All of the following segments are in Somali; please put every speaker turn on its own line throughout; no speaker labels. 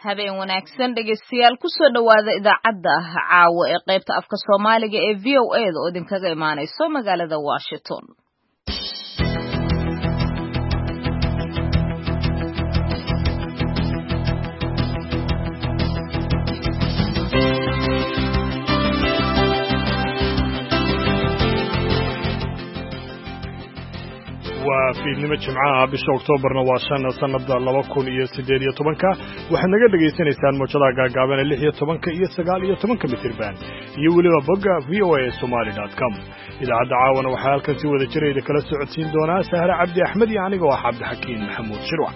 habeen wanaagsan dhegeystayaal ku soo dhawaada idaacadda caawa ee qaybta afka Soomaaliga ee VOA da oo idinkaga imaanayso magaalada Washington.
fiidnimo jimcaha bisha Oktoobarna waa 5 sanada 2018 waxaad naga dhageysanaysaan mowjadaha gaagaaban ee 16 iyo 19 mitirban iyo weliba bogga voasomali.com. idaacadda caawana waxaa halkan si wada jireeda kala socodsiin doonaa Sahra Cabdi Axmed iyo aniga oo Cabdixakiin Maxamuud Shirwax.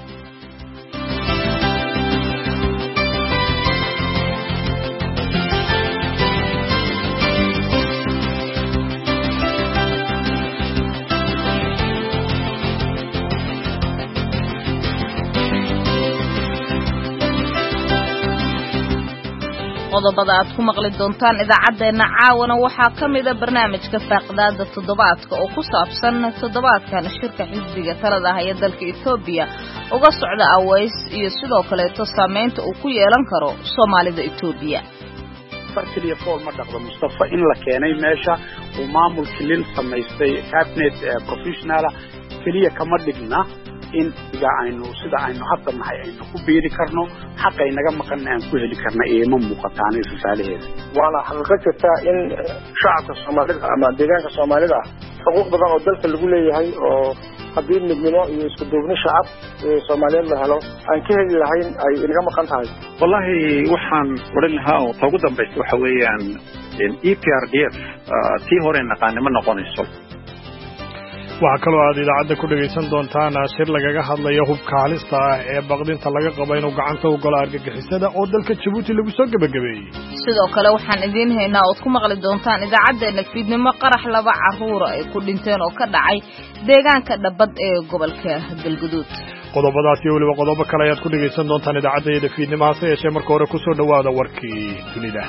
qodobada aad ku maqli doontaan idaacadeena caawana waxaa kamid ah barnaamijka faaqdaada toddobaadka oo ku saabsan toddobaadkan shirka xisbiga talada ah ee dalka Itoobiya uga socda Aways iyo sidoo kale saameynta uu ku yeelan karo Soomaalida Itoobiya.
farkii fool ma dhaqdo Mustafa in la keenay meesha uu maamulka lil samaystay cabinet professional kaliya kama dhigna in aynu sida aynu hadda nahay aynu ku biiri karno xaq ay naga maqan aan ku heli karna ee ma muuqataan isaalaheeda
wala xaqiiqo jirta in shacabka Soomaalida ama deegaanka Soomaalida xuquuq badan oo dalka lagu leeyahay oo haddii midnimo iyo isku duubni shacab Soomaaliyeed la helo aan ka heli lahayn ay inaga maqan tahay.
wallahi waxaan oran lahaa oo ugu dambeeyay waxa weeyaan EPRDF tii hore naqaanimo noqonayso.
waxa kale oo aad idaacadda ku dhageysan doontaan shir lagaga hadlayo hubka halista ah ee baqdinta laga qabo inuu gacanta u galo argagixisada oo dalka Djibouti lagu soo gabagabeeyay.
sidoo kale waxaan idin haynaa oo ku maqli doontaan idaacadeena fiidnimo qarax laba caruur ay ku dhinteen oo ka dhacay deegaanka Dhabad ee gobolka Galgaduud.
qodobadaas iyo waliba qodobo kale ayaad ku dhageysan doontaan idaacadeena fiidnimo hase yeeshee marka hore ku soo dhawaada warkii dunida.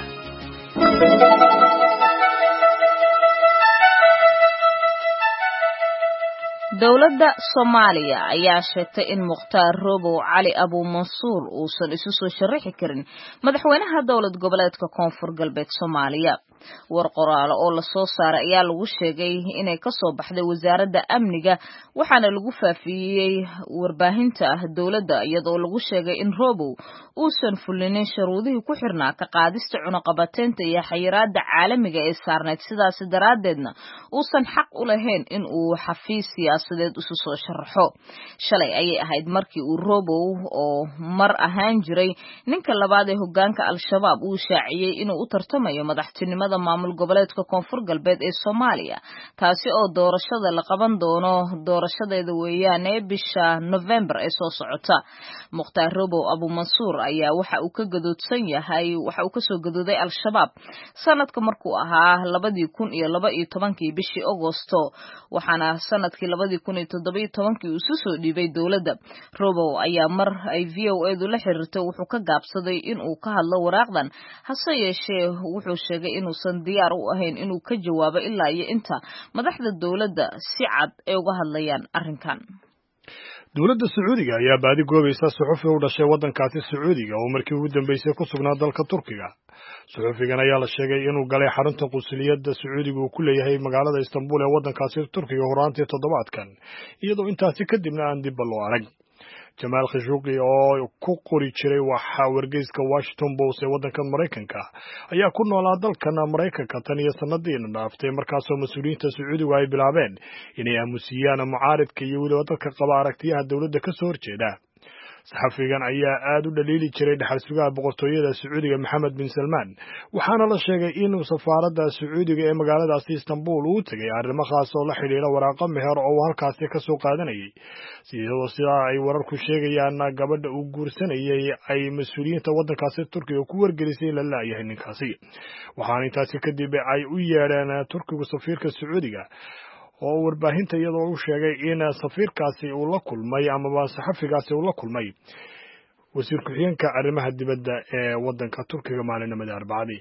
dawladda Soomaaliya ayaa sheegtay in Mukhtaar Roobow Cali Abu Mansuur uusan isu soo sharaxi karin madaxweynaha dawlad goboleedka Koonfur Galbeed Soomaaliya. war qoraal oo la soo saaray ayaa lagu sheegay inay ka soo baxday wasaaradda amniga waxaana lagu faafiyay warbaahinta dawladda iyadoo lagu sheegay in Roobow uusan fulinin shuruudihii ku xirnaa ka qaadista cunaqabateynta iyo xayiraadda caalamiga ee saarneyd sidaas daraadeedna uusan xaq u lahayn in uu xafiis siyaasadeed isu soo sharaxo. shalay ayay ahayd markii uu Roobow oo mar ahaan jiray ninka labaad ee hoggaanka Al-Shabaab uu shaaciyay inuu u tartamayo madaxtinimada maamul goboleedka Koonfur Galbeed ee Soomaaliya taasi oo doorashada la qaban doono doorashadeeda weeyaan ee bisha November ee soo socota. Mukhtaar Roobow Abu Mansuur ayaa waxa uu ka soo gadooday Al-Shabaab sanadka markuu ahaa 2012 bishii Agoosto waxaana sanadkii 2017 uu soo dhiibay dawladda. Roobow ayaa mar ay VOA du la xiriirtay wuxuu ka gaabsaday in uu ka hadlo waraaqdan hase yeeshee wuxuu sheegay inuu san diyaar u ahayn inuu ka jawaabo ilaa iyo inta madaxda dawladda si cad ay uga hadlayaan arrinkan.
dawladda Sacuudiga ayaa baadi goobaysa suxufi u dhashay waddankaasi Sacuudiga oo markii ugu dambeysay ku sugnaa dalka Turkiga. suxufigan ayaa la sheegay inuu galay xarunta qunsuliyadda Sacuudiga uu ku leeyahay magaalada Istanbul ee waddankaasi Turkiga horaantii toddobaadkan iyadoo intaasi kadibna aan dib loo arag. Jamal Khashoggi oo ku qori jiray waxa wargeyska Washington Post ee waddanka Mareykanka ayaa ku noolaa dalkan Mareykanka tan iyo sanadiina dhaaftay markaasoo mas'uuliyiinta Sacuudiga ay bilaabeen inay aamusiyaan mucaaridka iyo weliba dadka qaba aragtiyaha dawladda ka soo horjeeda. saxafigan ayaa aad u dhaliili jiray dhaxal sugaha boqortooyada Sacuudiga Maxamed bin Salman waxaana la sheegay inuu safaaradda Sacuudiga ee magaaladaasi Istanbul uu tagay arrimo khaas oo la xiriira waraaqo meher oo halkaasi ka soo qaadanayay sida ay wararku sheegayaan gabadha uu guursanayay ay mas'uuliyiinta waddankaasi Turkiga ku wargelisay in la laayahay ninkaasi waxaana intaasi kadib ay u yeedheen Turkiga safiirka Sacuudiga oo warbaahinta iyadoo uu sheegay in safiirkaasi uu la kulmay ama saxafigaasi uu la kulmay wasiir ku-xigeenka arrimaha dibadda ee waddanka Turkiga maalinimada Arbacadii.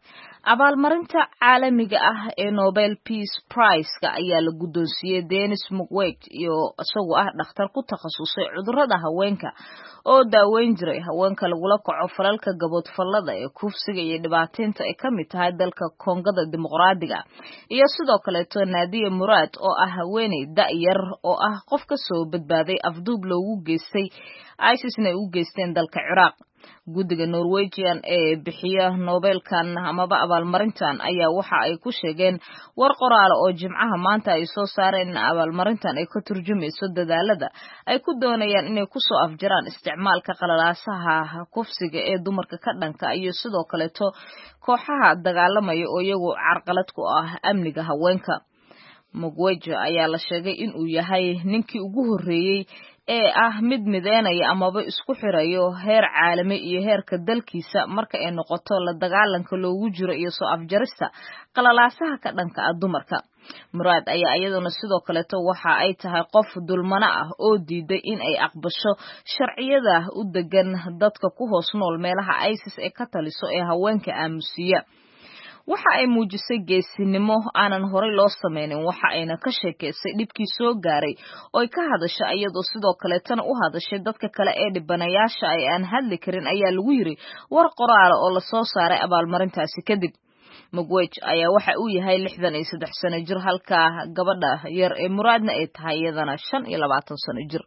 abaalmarinta caalamiga ah ee Nobel Peace Prize-ka ayaa la guddoonsiiyey Denis Mukwege iyo isagoo ah dhakhtar ku takhasusay cudurrada haweenka oo daaweyn jiray haweenka lagula kaco falalka gaboodfallada ee kufsiga iyo dhibaateynta ay ka mid tahay dalka Koongada Dimuqraadiga iyo sidoo kaleeto Nadia Murad oo ah haweeney da'yar oo ah qof ka soo badbaaday afduub loogu geystay ISIS-na ay u geysteen dalka Ciraaq. Guddiga Norwegian ee bixiya Nobelkan amaba abaalmarintan ayaa waxa ay ku sheegeen war qoraal oo Jimcaha maanta ay soo saareen in abaalmarintan ay ka turjumayso dadaalada ay ku doonayaan inay ku soo afjaraan isticmaalka qalalaasaha kufsiga ee dumarka ka dhanka iyo sidoo kaleeto kooxaha dagaalamaya oo iyagu carqalad ku ah amniga haweenka. Mukwege ayaa la sheegay in uu yahay ninkii ugu horreeyay ee ah mid mideynaya amaba isku xirayo heer caalami iyo heerka dalkiisa marka ay noqoto la dagaalanka loogu jiro iyo soo afjarista qalalaasaha ka dhanka ah dumarka. Murad ayaa iyaduna sidoo kaleeto waxa ay tahay qof dulmana ah oo diiday in ay aqbasho sharciyada u degan dadka ku hoos nool meelaha ISIS ee ka taliso ee haweenka aamusiya. Waxa ay muujisay geesinimo aanan horey loo sameynin waxa ayna ka sheekaysay dhibkii soo gaaray oo ay ka hadashay iyadoo sidoo kaleetana u hadashay dadka kale ee dhibanayaasha ay aan hadli karin ayaa lagu yiri war qoraal oo la soo saaray abaalmarintaasi kadib. Mukwege ayaa waxa uu yahay 63 sano jir halka gabadha yar ee Muradna ay tahay iyadana 25 sano jir.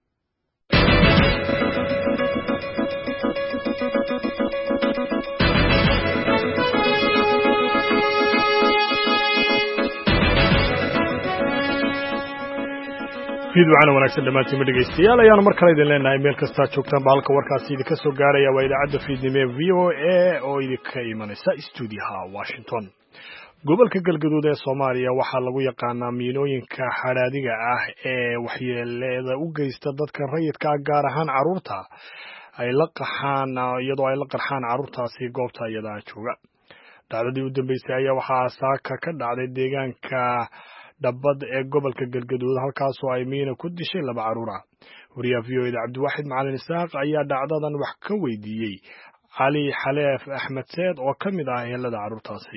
fiidwacana wanaagsan dhamaantiin ma dhegeystayaal ayaanu mar kale idin leenahay meel kastaa joogtaan baalka warkaasi idinka soo gaaraya waa idaacadda fiidnimo ee VOA oo idinka imanaysa stuudiyaha Washington. Gobolka Galgaduud ee Soomaaliya waxaa lagu yaqaanaa miinooyinka xadhaadiga ah ee waxyeelada u geysta dadka rayidka ah gaar ahaan carruurta ay la qaxaan iyadoo ay la qarxaan carruurtaasi goobta iyada jooga. Dhacdadii u dambeysay ayaa waxaa saaka ka dhacday deegaanka Dhabbad ee gobolka Galgaduud halkaas oo ay miina ku dishay 2 carruur ah. Wariyaha VOA Cabdiwaxid Macalin Isaaq ayaa dhacdadan wax ka weydiiyey Cali Xaleef Axmed Seed oo ka mid ah ehelada carruurtaasi.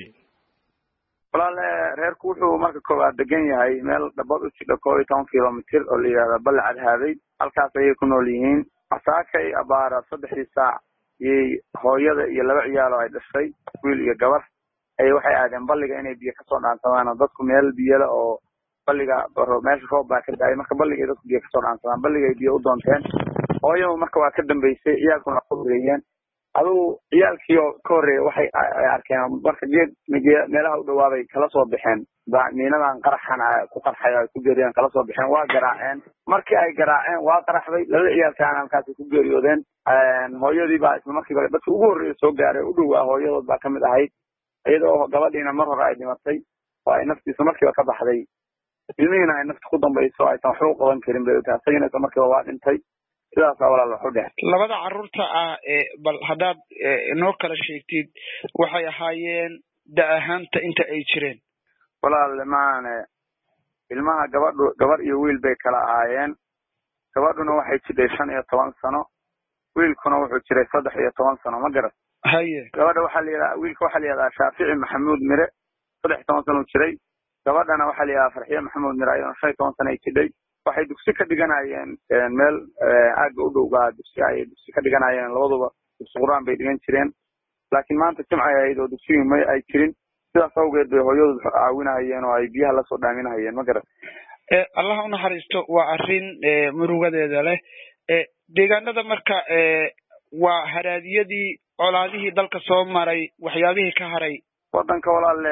walaal reerku wuxuu marka koowaad degan yahay meel Dhabbad u jidha 12 kilomitir oo la yiraahdo Balcad Haaday halkaas ayay ku nool yihiin. Saakay abaara 3 saac iyo hooyada iyo 2 ciyaal oo ay dhashay wiil iyo gabar ay waxay aadeen balliga inay biyo ka soo dhaansadaan dadku meel biyo leh oo balliga meesha roob baa ka daay marka balliga dadku biyo ka soo dhaansadaan balliga ay biyo u doonteen hooyadu marka waa ka dambeysay ciyaalkuna ku horeeyeen aduu ciyaalkii oo ka horeeyay waxay arkeen marka geed meelaha u dhawaabay kala soo baxeen miinadan qaraxan ku qarxay ay ku geeriyeen kala soo baxeen waa garaaceen markii ay garaaceen waa qaraxday 2 ciyaalkaan halkaas ku geeriyoodeen hooyadii baa isla markiiba dadkii ugu horeeyay soo gaaray u dhawaa hooyadood baa ka mid ahayd iyadoo gabadhiina mar hore ay dhimatay oo ay naftiisa markiiba ka baxday ilmihiina ay nafta ku dambayso aysan waxba u qaban karin bay taasayna markiiba waa dhintay sidaas walaal wuxuu dhahay
2 carruurta ah bal hadaad noo kala sheegtid waxay ahaayeen da ahaanta inta ay jireen
walaal maana ilmaha gabar iyo wiil bay kala ahaayeen gabadhuna waxay jiray 15 sano wiilkuna wuxuu jiray 13 sano ma garan
haye
gabadha waxa la yiraahdaa wiilka waxa la yiraahdaa Shaafici Maxamuud Mire 13 sano jiray gabadhana waxa la yiraahdaa Farxiye Maxamuud Mire ayuu 15 sano jiray waxay dugsi ka dhiganayeen meel aag u dhow baa dugsi ka dhiganayeen labaduba dugsi Quraan bay dhigan jireen laakiin maanta jimca ay dugsiga ma ay jirin sidaas awgeed bay hooyadu caawinayeen oo ay biyaha la soo dhaaminayeen ma garan
Allah u naxariisto waa arrin murugadeeda leh deegaanada marka waa haraadiyadii colaadihii dalka soo maray waxyaabihii ka haray
wadanka walaal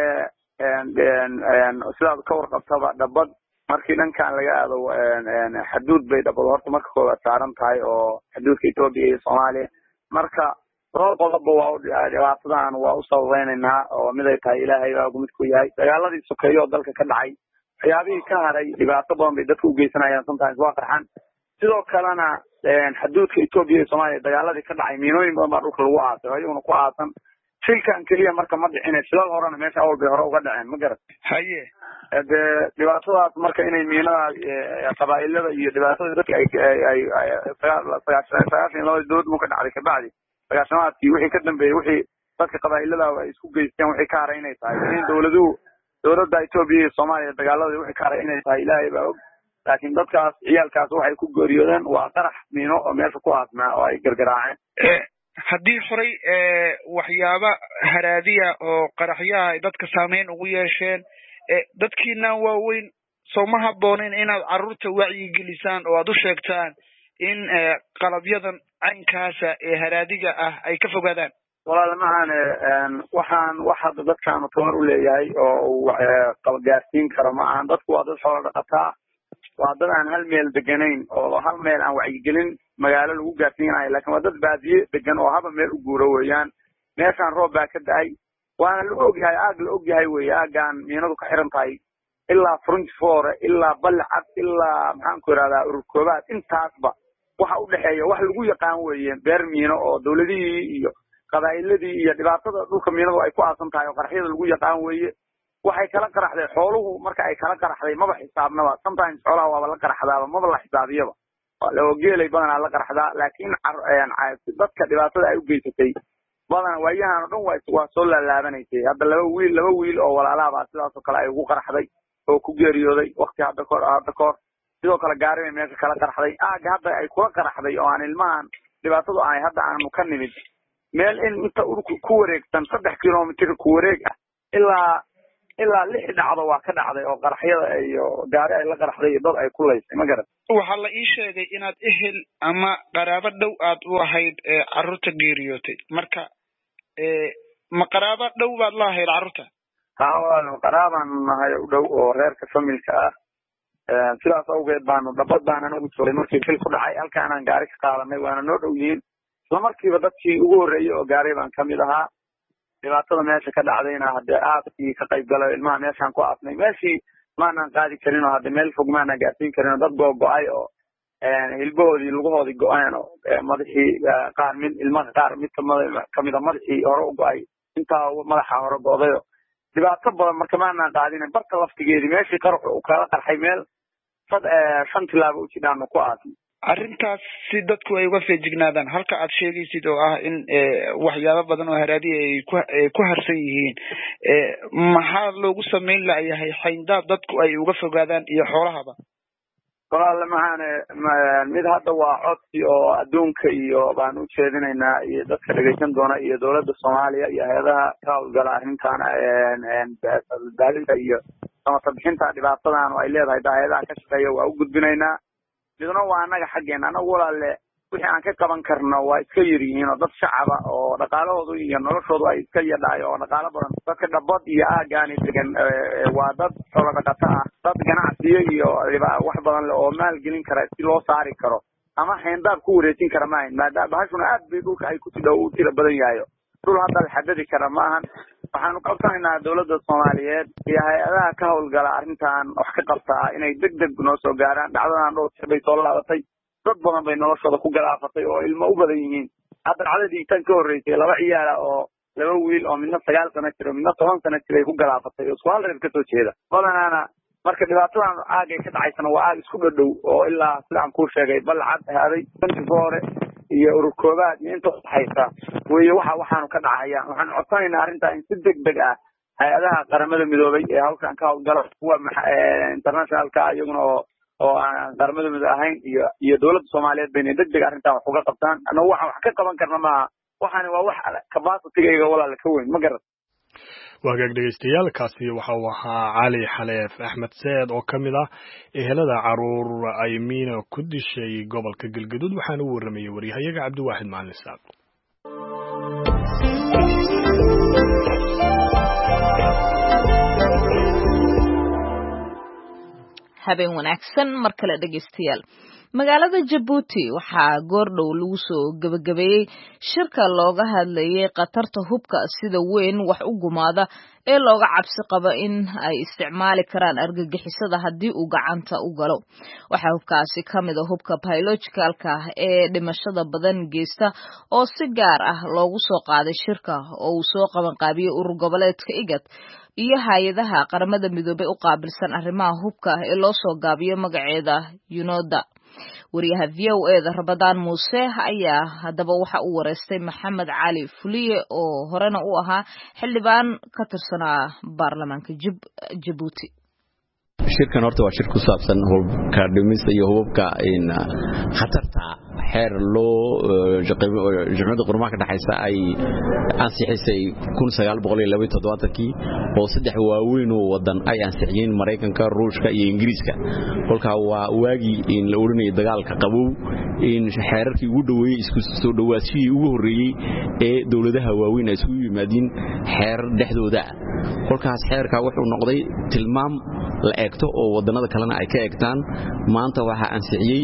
sidaad ka warqabtaba Dhabbad markii dhankan laga aado xuduud bay Dhabbad horta marka koowaad saaran tahay oo xuduudka Itoobiya iyo Soomaaliya marka qodobba waa dhibaatadan waa u sababeynaa oo mid ay tahay Ilaahay baa mid ku yahay dagaaladii sokeeyo dalka ka dhacay waxyaabihii ka haray dhibaato badan bay dadku u geysanayaan sometimes waa qarxan sidoo kalena xuduudka Itoobiya iyo Soomaaliya dagaaladii ka dhacay miinooyin badan baa dhulka lagu aasay ayaguna ku aasan shilkan kaliya marka ma dhicin shilal horena meesha awal bay hore uga dhaceen ma garan
haye
dhibaatadaas marka inay miinada qabaa'ilada iyo dhibaatada dadka ay sagaashan dowlad mu ka dhacday kabacdi sagaashamaadkii wixii ka dambeeyay wixii dadka qabaa'ilada ay isku geysteen wixii ka haray inay tahay in dowladda Ethiopia iyo Soomaaliya dagaaladii wixii ka haray inay tahay Ilaahay baa og laakiin dadkaas ciyaalkaas waxay ku geeriyoodeen waa qarax miino oo meesha ku aasnaa oo ay gargaraaceen
haddii horay waxyaaba haraadiya oo qaraxyaha ay dadka saameyn ugu yeesheen dadkiina waaweyn soo ma habboonin inaad carruurta wacyi gelisaan oo aad u sheegtaan in qalabyadan caynkaasa ee haraadiga ah ay ka fogaadaan
walaal maahan wax hadda dadkaanu tamar u leeyahay oo gaarsiin karo ma ahan dadku waa dad xoolo dhaqataa waa dad aan hal meel deganayn oo hal meel aan wacyigelin magaalo lagu gaarsiinayo laakiin waa dad baadiye degan oo haba meel u guuro weeyaan meeshaan roob baa ka da'ay waana la ogyahay aag la ogyahay weeye aagaan miinadu ka xiran tahay ilaa Frontier ilaa Balcad ilaa maxaan ku iraadaa ururkoobaad intaasba waxa u dhaxeeya wax lagu yaqaan weeye beer miino oo dawladihii iyo qabaa'iladii iyo dhibaatada dhulka miinadu ay ku aasan tahay oo qaraxyada lagu yaqaan weeye waxay kala qaraxday xooluhu marka ay kala qaraxday maba xisaabnaba sometimes xoolaha waa la qaraxdaaba maba la xisaabiyaba loo geelay badanaa la qaraxdaa laakiin dadka dhibaatada ay u geysatay badan waayahan oo dhan waa soo laalaabanaysay hadda laba wiil oo walaalaha sidaas oo kale ay ugu qaraxday oo ku geeriyooday waqti hadda koor sidoo kale gaari meesha kala qaraxday aaga hadda ay kula qaraxday oo aan ilmahan dhibaatadu ay hadda aanu ka nimid meel in inta ku wareegsan 3 kilomitir ku wareeg ah ilaa 6 dhacdo waa ka dhacday oo qaraxyada iyo gaari ay la qaraxday iyo dad ay ku leysay ma garan
waxa la ii sheegay inaad ehel ama qaraabo dhow aad u ahayd carruurta geeriyootay marka ma qaraabo dhow baad la ahayd carruurta
waa qaraaban nahay u dhow oo reerka familka ah sidaas awgeed baanu dabad baan anagu soo markii fil ku dhacay halkaan aan gaari ka qaadanay waana noo dhow yihiin isla markiiba dadkii ugu horeeyay oo gaari baan kamid ahaa dhibaatada meesha ka dhacdayna hadda aadkii ka qayb galay ilmaha meeshaan ku aafnay meeshii maanaan qaadi karin oo hadda meel fog maanaan gaarsiin karin oo dad go'ay oo hilbahoodii lugahoodii go'een oo madaxii qaar ilmaha qaar mid kamida madaxii hore u go'ay intaa madaxa hore go'day dhibaato badan marka maanaan qaadin barka laftigeedii meeshii qarax uu kala qarxay meel 5 tilaabo u jidaan ku aasnay
arrintaas si dadku ay uga feejignaadaan halka aad sheegaysid oo ah in waxyaabo badan oo haraadiya ay ku harsan yihiin maxaa loogu sameyn lahayahay xayndaab dadku ay uga fogaadaan iyo xoolahaba
walaal maxaan mid hadda waa codsi oo adduunka iyo baan u jeedinaynaa iyo dadka dhageysan doona iyo dowladda Soomaaliya iyo hay'adaha ka hawlgala arrintan daalida iyo samatabbixinta dhibaatadan oo ay leedahay hay'adaha ka shaqeeya waa u gudbinaynaa midna waa anaga xageena anagu walaalle wixii aan ka qaban karno waa iska yiriin oo dad shacaba oo dhaqaalahoodu iyo noloshoodu ay iska yadhaay oo dhaqaalo badan dadka dhabad iyo aagaani degan waa dad xoolo dhaqato ah dad ganacsiyo iyo wax badan oo maal gelin kara si loo saari karo ama xeyndaab ku wareejin kara maahan maadaama bahashuna aad bay dhulka ay ku tidhow u tira badan yahay dhul hadda la xadadi kara maahan waxaanu qabsanaynaa dowladda Soomaaliyeed iyo hay'adaha ka hawlgala arrintan wax ka qabtaa inay degdeg noo soo gaaraan dhacdadan dhowr bay soo laabatay dad badan bay noloshooda ku galaafatay oo ilmo u badan yihiin hadda dhacdadii tan ka horeysay 2 ciyaar oo 2 wiil oo midna 9 sano jiro midna 10 sano jiro ay ku galaafatay oo isku reer ka soo jeeda badanaana marka dhibaatadan aagay ka dhacaysana waa aag isku dhow oo ilaa sidaan ku sheegay Balcad haaday Frontier iyo ururkoobaad inta haysta way waxaanu ka dhacaya waxaan codsanaynaa arrinta in si degdeg ah hay'adaha qaramada midoobay ee halkan ka hawlgala kuwa internationalka iyaguna oo aan qaramada midoobay ahayn iyo dowladda Soomaaliyeed bayna degdeg arrinta wax uga qabtaan anagu waxaan wax ka qaban karna ma waxaan waa wax capacity-ga walaal ka weyn ma garan
wagaag dhegeystayaal kaasi waxa uu ahaa Cali Xaleef Axmed Saad oo kamid ah ehelada caruur ay miina ku dishay gobolka Galgaduud waxaana uu waramayay wariyahayaga Cabdiwaaxid Macalin Saad
habeen wanaagsan mar kale dhegeystayaal magaalada Djibouti waxaa goordhow lagu soo gabagabeeyay shirka looga hadlayay qatarta hubka sida weyn wax u gumaada ee looga cabsi qabo in ay isticmaali karaan argagixisada haddii uu gacanta u galo waxaa hubkaasi kamid ah hubka biologicalka ee dhimashada badan geysta oo si gaar ah loogu soo qaaday shirka oo uu soo qaban qaabiyay urur goboleedka IGAD iyo hay'adaha qaramada midoobay u qaabilsan arrimaha hubka ee loo soo gaabiyo magaceeda UNODA wariyaha VOA-da Rabadaan Muuse ayaa haddaba waxa uu wareystay Maxamed Cali Fuliye oo horena u ahaa xildhibaan ka tirsanaa baarlamaanka Jabuuti.
shirkan horta waa shir ku saabsan hubka dhimista iyo hubka in khatarta xeer loo jamciyadda qurumaha ka dhaxaysa ay ansixisay 1972 oo saddex waaweyn oo wadan ay ansixiyeen Mareykanka, Ruushka iyo Ingiriiska. kolka waa waagi in la oranay dagaalka qabow in xeerarkii ugu dhaweeyay isku soo dhawaashii ugu horeeyay ee dawladaha waaweyn ay isku yimaadeen xeer dhexdooda. kolkaas xeerka wuxuu noqday tilmaam la eegto oo wadanada kalena ay ka eegtaan. maanta waxa ansixiyay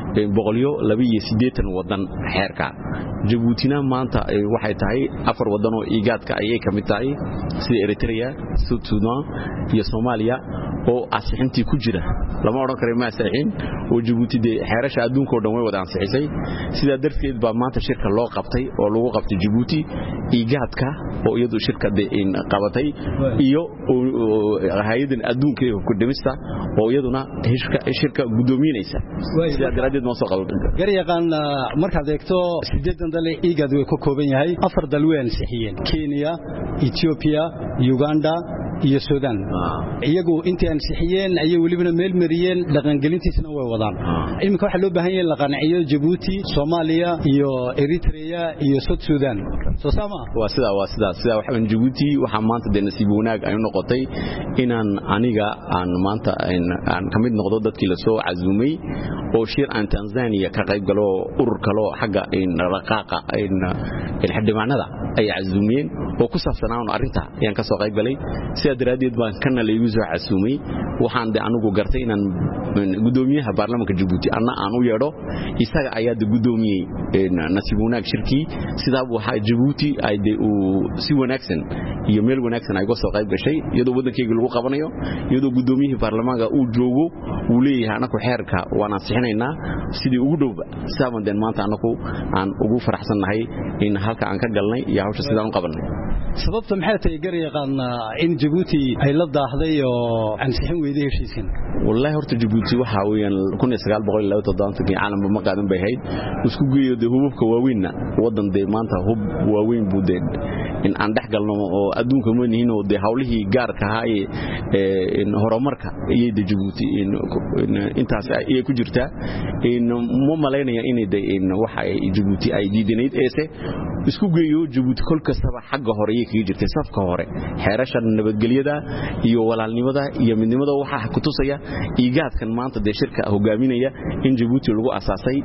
182 wadan xeerka. Jabuutina maanta waxay tahay 4 wadan oo igaadka ay ka mid tahay sida Eritrea, Sudan iyo Soomaaliya oo ansixintii ku jira. lama oran karo ma saxiin oo Jabuuti xeerasha adduunka oo dhan way wada ansixisay. sida darteed baa maanta shirka loo qabtay oo lagu qabtay Jabuuti igaadka oo iyadu shirkada in qabatay iyo hay'adda adduunka ee ku dhimista oo iyaduna shirka gudoominaysa. sida daradeed ma soo qaban
garyaqaan markaad eegto 8 dal igaad way ku kooban yahay 4 dal way ansixiyeen Kenya, Ethiopia, Uganda iyo Sudan. iyagu intii ansixiyeen ayay waliba meel mariyeen dhaqangelintiisna way wadaan. iminka waxa loo baahan yahay la qanciyo Djibouti, Soomaaliya iyo Eritrea iyo Sudan. soo sama
waa sida waxaan Djibouti waxa maanta de nasiib wanaag ay noqotay inaan aniga aan maanta aan kamid noqdo dadkii la soo cazumay oo shir aan Tanzania ka qayb galo urur kale xagga in raqaaqa in xildhibaanada ay cazumeen oo ku saabsanaan arinta ayaan ka soo qayb galay. sida daradeed baan kana la igu soo cazumay waxaan de anigu gartay inaan gudoomiyaha baarlamaanka Djibouti aan u yeedho isaga ayaa de gudoomiyay nasiib wanaag shirkii. sida waxa Djibouti ay de si wanaagsan iyo meel wanaagsan ay soo qayb gashay iyadoo wadankayga lagu qabanayo iyadoo gudoomiyaha baarlamaanka uu joogo uu leeyahay anaku xeerka waan ansixinaynaa sidii ugu dhowba. saaban maanta anaku aan ugu faraxsanahay in halka aan ka galnay iyo hawsha sidaan u qabanay.
sababta maxay tahay garyaqaan in Djibouti ay la daahday oo ansixin weeyday heshiiskan?
wallahi horta Djibouti waxa weeyaan 1972 caalamka ma qaadan bay hayd isku geeyo hubabka waaweyn wadan maanta hub waaweyn buudeen in aan dhex galno oo adduunka ma nihiin oo hawlihii gaarka ah ee horumarka iyo Djibouti intaas ay ku jirtaa in ma maleynaya in waxa Djibouti ay diidaneyd isku geeyo Djibouti kol kastaba xagga hore ay kaga jirtay safka hore xeerasha nabadgelyada iyo walaalnimada iyo midnimada waxa ku tusaya igaadkan maanta shirka hogaaminaya in Djibouti lagu asaasay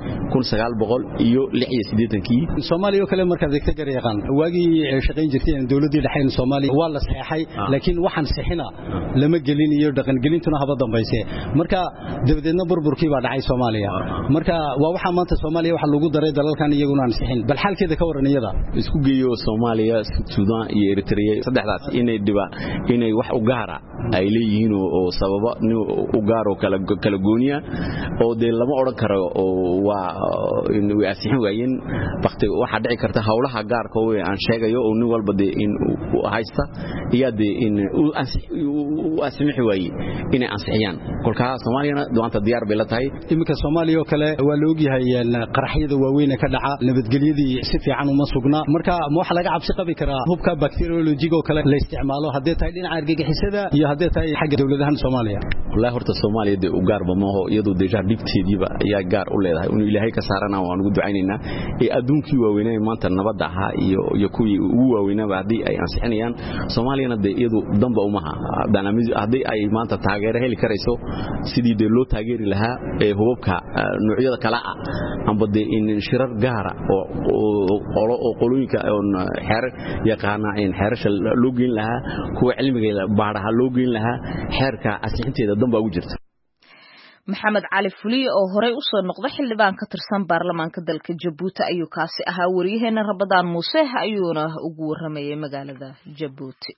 1986
Soomaaliya kale markaad ka garyaqaan waagii shaqayn jirtay dawladda dhaxayna Soomaaliya waa la saxay laakiin waxaan saxina lama gelin iyo dhaqan gelintuna haba dambeysay. marka dawladna burburkii baa dhacay Soomaaliya. marka waa waxa maanta Soomaaliya waxa lagu daray dalalkan iyaguna aan saxin bal xalkeeda ka waranayada
isku geeyo Soomaaliya, Sudan iyo Eritrea saddexdaas inay wax u gaara ay leeyihiin oo sababa u gaaro kala gooniya oo de lama oran karo oo waa in way asixin waayeen waqti waxa dhici karta hawlaha gaarka oo aan sheegayo oo nin walba in haysta iyada in asixin waayeen inay ansixiyaan. kolka Soomaaliyana doonta diyaar bay la tahay.
iminka Soomaaliya kale waa la og yahay qaraxyada waaweyn ka dhaca nabadgelyadii si fiican uma sugna. marka ma waxa laga cabsi qabi karaa hubka bacteriologiga oo kale la isticmaalo haddii tahay dhinaca argagixisada iyo haddii tahay xagga dawladaha Soomaaliya?
wallahi horta Soomaaliya u gaar bamaho iyadoo deja dibteediba ayaa gaar u leedahay inuu Ilaahay ka saarana waan ugu ducaynaynaa ee adduunkii waaweynay maanta nabad aha iyo kuwii ugu waaweynaba hadii ay ansixinayaan Soomaaliyana iyadu damba uma aha hadii ay maanta taageero heli karayso sidii loo taageeri lahaa ee hubabka noocyada kala ah amba in shirar gaara oo qolooyinka xeer yaqaana in xeerasha loo geyn lahaa kuwa cilmiga baaraha loo geyn lahaa xeerka asixinteeda damba ugu jirta.
Maxamed Cali Fuliye oo horey u soo noqday xildhibaan ka tirsan baarlamaanka dalka Jabuuti ayuu kaasi ahaa. wariyaheena Rabadaan Muuse ayuuna ugu waramayay magaalada Jabuuti.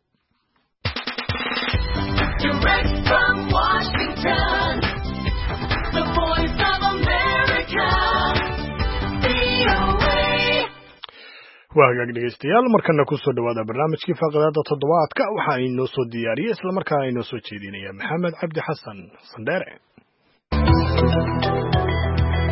Direct from Washington, the voice of America, VOA.
waagaag dhegeystayaal markana ku soo dhawaada barnaamijkii faaqadaada toddobaadka waxa ay noo soo diyaariyay isla markaana ay noo soo jeedinaya Maxamed Cabdi Xasan Sandheere.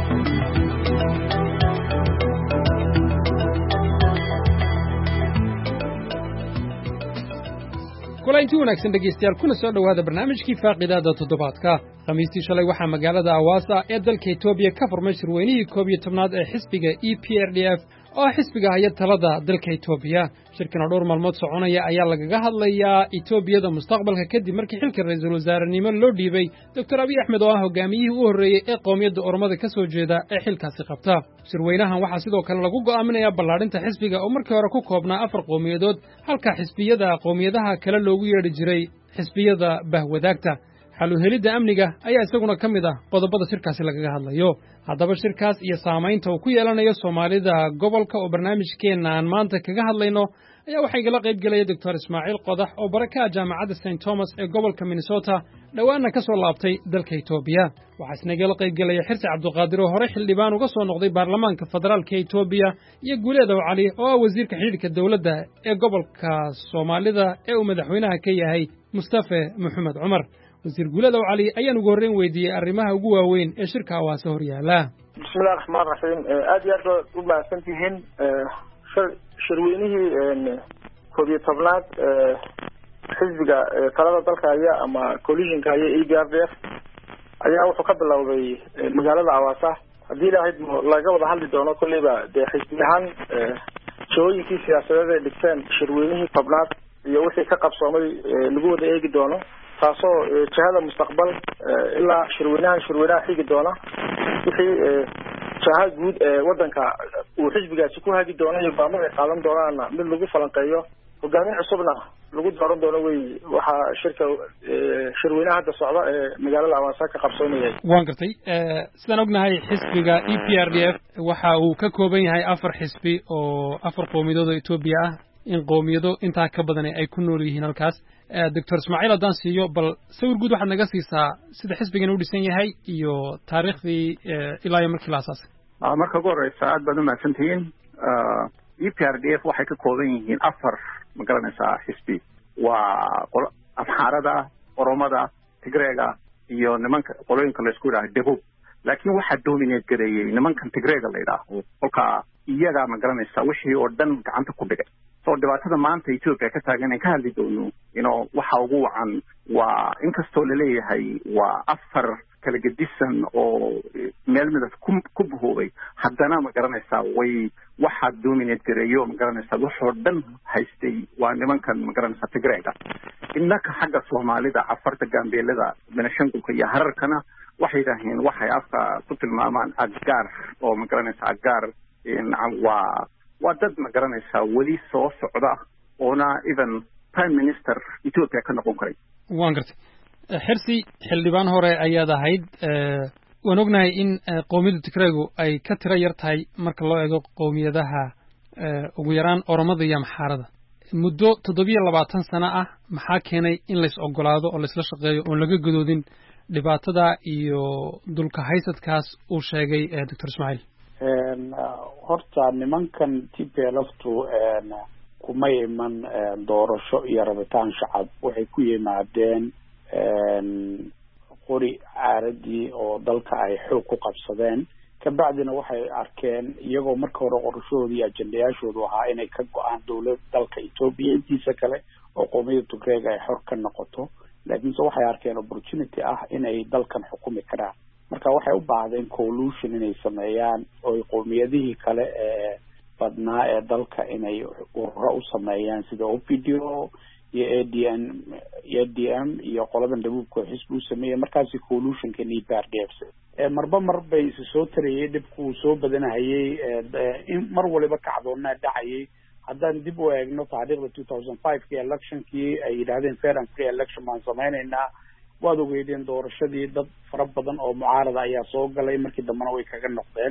kulanti wanaagsan dhegeystayaal kuna soo dhawaada barnaamijkii faaqidaada toddobaadka khamiistii shalay waxaa magaalada Awaasa ee dalka Itoobiya ka furmay shirweynihii 11aad ee xisbiga EPRDF oo xisbiga haya talada dalka Itoobiya shirkana dhowr maalmood soconaya ayaa lagaga hadlayaa Itoobiyada mustaqbalka kadib markii xilka ra'iisul wasaarenimo loo dhiibay Dr. Abiy Ahmed oo ah hogaamiyihii u horreeyay ee qowmiyadda Oromada ka soo jeeda ee xilkaasi qabta shirweynahan waxaa sidoo kale lagu go'aaminayaa ballaarinta xisbiga oo markii hore ku koobnaa 4 qowmiyadood halka xisbiyada qowmiyadaha kale loogu yeedhi jiray xisbiyada bahwadaagta xal u helidda amniga ayaa isaguna ka mid ah qodobada shirkaasi lagaga hadlayo haddaba shirkaas iyo saamaynta uu ku yeelanayo Soomaalida gobolka oo barnaamijkeena aan maanta kaga hadlayno ayaa waxaa igala qayb galaya Dr. Ismaaciil Qodax oo baraka jaamacadda St. Thomas ee gobolka Minnesota dhawaana ka soo laabtay dalka Itoobiya waxaa isna igala qayb galaya Xirsi Cabdiqaadir oo hore xildhibaan uga soo noqday baarlamaanka federaalka Itoobiya iyo Guuleed Cali oo wasiirka xiriirka dawladda ee gobolka Soomaalida ee uu madaxweynaha ka yahay Mustafa Maxamed Cumar wasiir Guuleed Cali ayaan ugu horreyn weydiiyay arrimaha ugu waaweyn ee shirka Awaasa hor yaala
bismillaahir rahmaanir rahiim aad iyo aad u mahadsantihiin shirweynihii 11aad xisbiga talada dalka haya ama coalitionka haya EPRDF ayaa wuxuu ka bilowday magaalada Awaasa haddii ilaahay laga wada hadli doono kulliba xisbiyahan shaqooyinkii siyaasadeed ee dhigteen shirweynihii 10aad iyo wixii ka qabsoomay lagu wada eegi doono taasoo jihada mustaqbal ilaa shirweynaha xigi doona wixii jihada guud ee wadanka uu xisbigaasi ku hagi doono iyo go'aamada qaadan doonaan mid lagu falanqeeyo hogaamin cusubna lagu dooran doono way waxa shirweynaha hadda socda ee magaalada Awaasa ka qabsoonayay
waan gartay sidaan ognahay xisbiga EPRDF waxa uu ka kooban yahay 4 xisbi oo 4 qowmiyadood oo Itoobiya ah in qowmiyado inta ka badan ay ku nool yihiin halkaas Dr. Ismaaciil haddaan siiyo bal sawir guud waxaad naga siisaa sida xisbigan u dhisan yahay iyo taariikhdii ilaa iyo markii la aasaasay
marka ugu horeysa aad baad u mahadsantihiin EPRDF waxay ka kooban yihiin 4 ma garanaysaa xisbi waa Amxaarada Oromada Tigreega iyo nimanka qolooyinka la isku yiraahdo Debub laakiin waxa dominate gareeyay nimankan Tigreega la yiraahdo kolka iyaga ma garanaysaa wixii oo dhan gacanta ku dhigay soo dhibaatada maanta Itoobiya ka taagan in ka hadli doono waxa ugu wacan waa inkastoo la leeyahay waa 4 kala gedisan oo meel midab ku buhoobay haddana ma garanaysaa way waxa dominate gareeyo ma garanaysaa wuxuu dhan haystay waa nimankan ma garanaysaa Tigreega innaka xagga Soomaalida afarta Gaambeelada Benashangulka iyo Hararkana waxay yiraahdeen waxay afka ku tilmaamaan agaar oo ma garanaysaa agaar waa dad ma garanaysaa weli soo socda oona even prime minister Ethiopia ka noqon karay
waan gartay xirsi xildhibaan hore ayaad ahayd waan ognahay in qowmiyadda Tigreegu ay ka tiro yar tahay marka loo eego qowmiyadaha ugu yaraan Oromada iyo Amxaarada muddo 27 sano ah maxaa keenay in la is ogolaado oo la isla shaqeeyo oo laga gadoodin dhibaatada iyo dulka haysadkaas uu sheegay Dr. Ismaaciil
horta nimankan TPLF-tu kuma iman doorasho iyo rabitaan shacab waxay ku yimaadeen qori caaradii oo dalka ay xoog ku qabsadeen ka bacdina waxay arkeen iyagoo marka hore qorshahoodii iyo ajendayaashoodu ahaa inay ka go'aan dawladda dalka Itoobiya intiisa kale oo qowmiyadda Tigreega ay xor ka noqoto laakiinse waxay arkeen opportunity ah inay dalkan xukumi karaan marka waxay u baahdeen coalition inay sameeyaan oo qowmiyadihii kale ee badnaa ee dalka inay ururo u sameeyaan sida OPDO iyo ADM iyo qoladan Debubka xisbi u sameeyay markaasi coalitionka EPRDF marba bay soo tarayay dibku soo badanayay in mar waliba kacdoona dhacayay haddaan dib u eegno taariikhda 2005 electionkii ay yiraahdeen fair and free election ma sameeynayna waad ogeydeen doorashadii dad fara badan oo mucaarada ayaa soo galay markii dambana way kaga noqdeen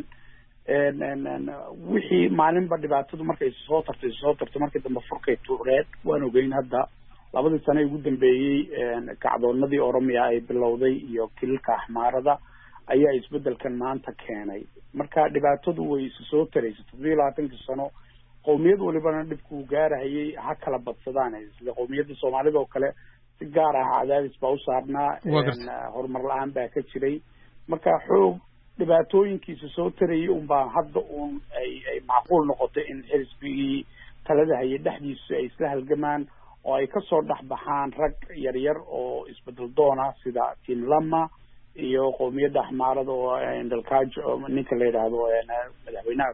wixii maalinba dhibaatadu markay soo tartay markii dambe furkay tuureed waan ogeyn hadda 2 sano ugu dambeeyay kacdoonadii Oromiya ay bilowday iyo kilka Axmaarada ayaa isbedelkan maanta keenay marka dhibaatadu way soo taraysay 20 sano qowmiyad walibana dhibku gaarayay ha kala badsadaan sida qowmiyadda Soomaalida oo kale si gaar ah cadaadis baa u saarnaa horumar la'aan baa ka jiray marka xoog dhibaatooyinkiisa soo tarayay baa hadda ay macquul noqotay in xisbigii talada hayay dhexdiisa ay isla halgamaan oo ay kasoo dhexbaxaan rag yaryar oo isbedel doona sida Tim Lama iyo qowmiyadda Axmaarada oo dalkaajo oo ninka la yiraahdo madaxweynaha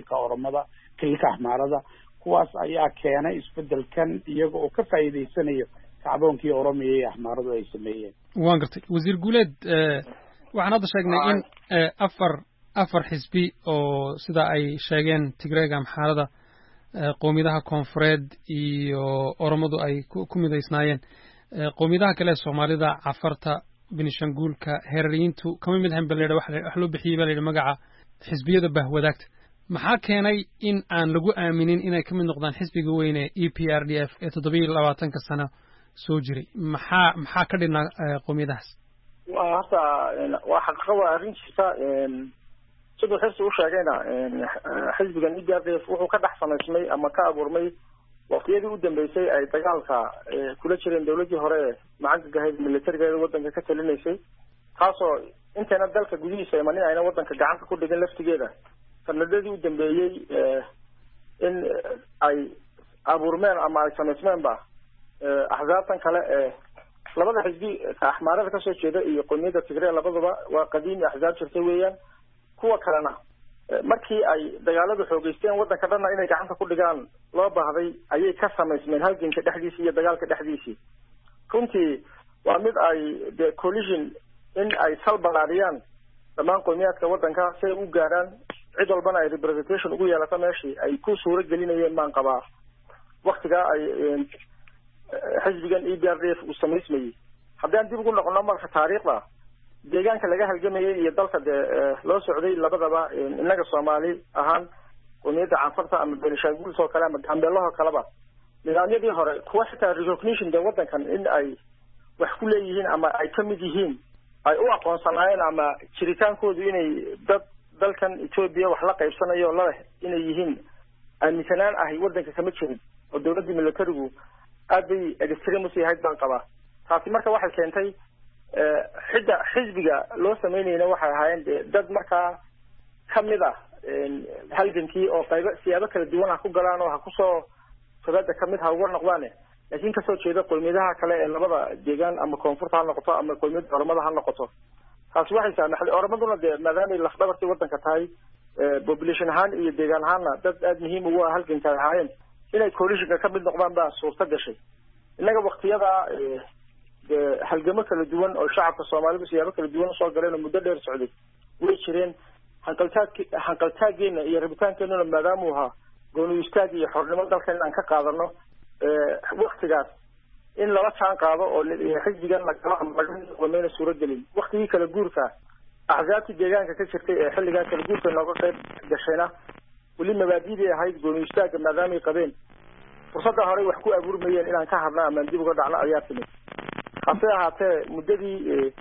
kilka Axmaarada kuwaas ayaa keenay isbedelkan iyaga oo ka faa'iideysanayo kacdoonkii Oromiya iyo Axmaaradu ay sameeyeen.
waan gartay wasiir guuleed waxaan hadda sheegnay in afar xisbi oo sida ay sheegeen Tigreega Axmaarada qowmiyadaha koonfureed iyo Oromadu ay ku midaysnaayeen qowmiyadaha kale Soomaalida Cafarta Benishanguulka Heerariintu kama mid ahan baleeda wax loo bixiyay baleeda magaca xisbiyada bahwadaagta maxaa keenay in aan lagu aaminin inay ka mid noqdaan xisbiga weyn ee EPRDF ee 27 sano soo jiray maxaa ka dhina qowmiyadahaas
waa xaqiiqo arrin jirta sidoo xisbi u sheegayna xisbigan EPRDF wuxuu ka dhex samaysmay ama ka abuurmay waqtiyadii u dambeysay ay dagaalka kula jireen dawladii hore macaanka gahayd militariga wadanka ka talinaysay taasoo intayna dalka gudihiisa imanin ayna wadanka gacanta ku dhigan laftigeeda sanadadii u dambeeyay in ay abuurmeen ama ay samaysmeenba axzaabtan kale labada xisbi Axmaarada ka soo jeeda iyo qowmiyadda Tigreeg labaduba waa qadiimi axzaab jirtay weeyaan kuwa kalena markii ay dagaaladu xoogeysteen wadanka dhanna inay gacanta ku dhigaan loo baahday ayay ka samaysmeen halganka dhexdiisa iyo dagaalka dhexdiisa runtii waa mid ay the collision in ay salbanaadiyaan dhammaan qowmiyaadka wadanka si ay u gaaraan cid walbana ay representation ugu yeelato meeshii ay ku suuro gelinayeen maan qabaa waqtiga ay xisbigan EPRDF uu samaysmayay haddaan dib ugu noqono marka taariikhda deegaanka laga halgamayay iyo dalka loo socday labadaba inaga Soomaali ahaan qowmiyadda Cafarta ama Benishanguul soo kale ama Gambeelaha kaleba nidaamyadii hore kuwa xitaa recognition wadankan in ay wax ku leeyihiin ama ay ka mid yihiin ay u aqoonsanaayeen ama jiritaankoodu inay dad dalkan Ethiopia wax la qaybsanayo la inay yihiin aaminsanaan ahi wadanka kama jirin oo dawladda militarigu aad bay extremist yahay baan qabaa taasi marka waxay keentay xisbiga loo sameynayna waxay ahaayeen dad markaa kamid ah halgankii oo qaybo siyaabo kala duwan ku galaan oo ha ku soo sabada kamid ha uga noqdaan laakiin ka soo jeeda qowmiyadaha kale ee labada deegaan ama koonfurta ha noqoto ama qowmiyadda Oromada ha noqoto taasi waxay saamaxday Oromaduna maadaama ay lafdhabartii wadanka tahay population ahaan iyo deegaan ahaanna dad aad muhiim ugu ah halganka ahaayeen inay coalitionka ka mid noqdaan baa suurta gashay inaga waqtiyada halgamo kala duwan oo shacabka Soomaalidu siyaabo kala duwan soo galeen oo muddo dheer socday way jireen hanqaltaageena iyo rabitaankeena maadaama uu ahaa gooni istaag iyo xornimo dalkan aan ka qaadano waqtigaas in laba jaan qaado oo xisbigan la galo ama laga suuro gelin waqtigii kala guurka axzaabtii deegaanka ka jirtay ee xilligan kala guurka nooga qayb gashayna weli mabaadi'dii ahayd gooni istaaga maadaama ay qabeen fursadda hore wax ku abuurmayeen inaan ka hadla ama dib uga dhacno ayaa timid hase ahaatee muddadii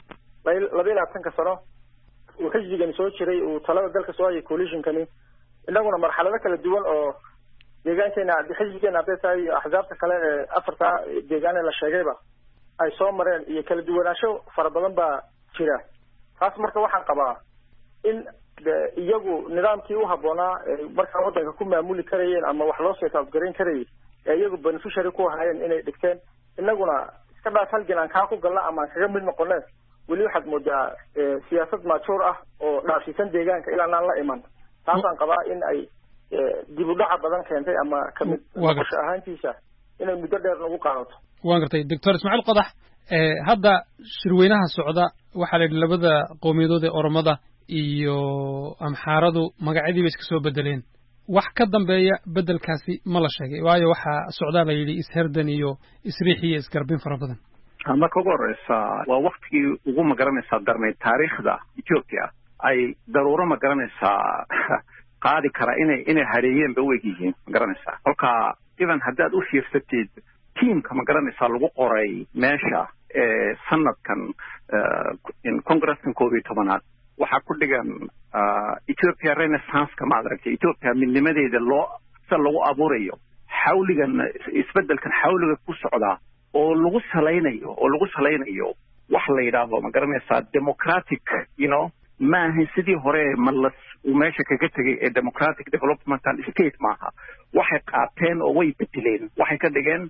22 sano uu xisbigan soo jiray uu talada dalka soo hayay coalitionkani inaguna marxalado kala duwan oo deegaankeena xisbigeena hadday tahay axzaabta kale ee afarta deegaan la sheegayba ay soo mareen iyo kala duwanaansho fara badan baa jira taas marka waxaan qabaa in iyagu nidaamkii u habboonaa marka wadanka ku maamuli karayeen ama wax loo soo taabgareyn karayay ee iyagu beneficiary ku ahaayeen inay dhigteen inaguna iska dhaaf halgan aan kaa ku galna ama kaga mid noqoneen weli waxaad moodaa siyaasad majuur ah oo dhaafsiisan deegaanka ilaa aan la iman taasaan qabaa in ay dib u dhac badan keentay ama kamid qorshe ahaantiisa inay muddo dheer nagu qaadato
waan gartay Dr. Ismaaciil Qodax hadda shirweynaha socda waxa la yidhi labada qowmiyadood ee Oromada iyo Amxaaradu magacyadii bay iska soo bedeleen wax ka dambeeya bedelkaasi ma la sheegay waayo waxa socda la yidhi isherdan iyo isriixiyo isgarbin fara badan
marka ugu horeysa waa waqtigii ugu magaranaysaa darnay taariikhda Ethiopia ay daruuro magaranaysaa qaadi kara inay hareeyeen ba weeg yihiin magaranaysaa kolka even haddaad u fiirsatid teamka magaranaysaa lagu qoray meesha sanadkan in congressan 11aad waxaa ku dhigan Ethiopia Renaissance ma aragtay Ethiopia midnimadeeda lagu abuurayo xawligan isbedelkan xawliga ku socda oo lagu salaynayo wax la yiraahdo magaranaysaa democratic ma ahan sidii hore malas uu meesha kaga tagay ee democratic developmental state maaha waxay qaateen oo way bedeleen waxay ka dhigeen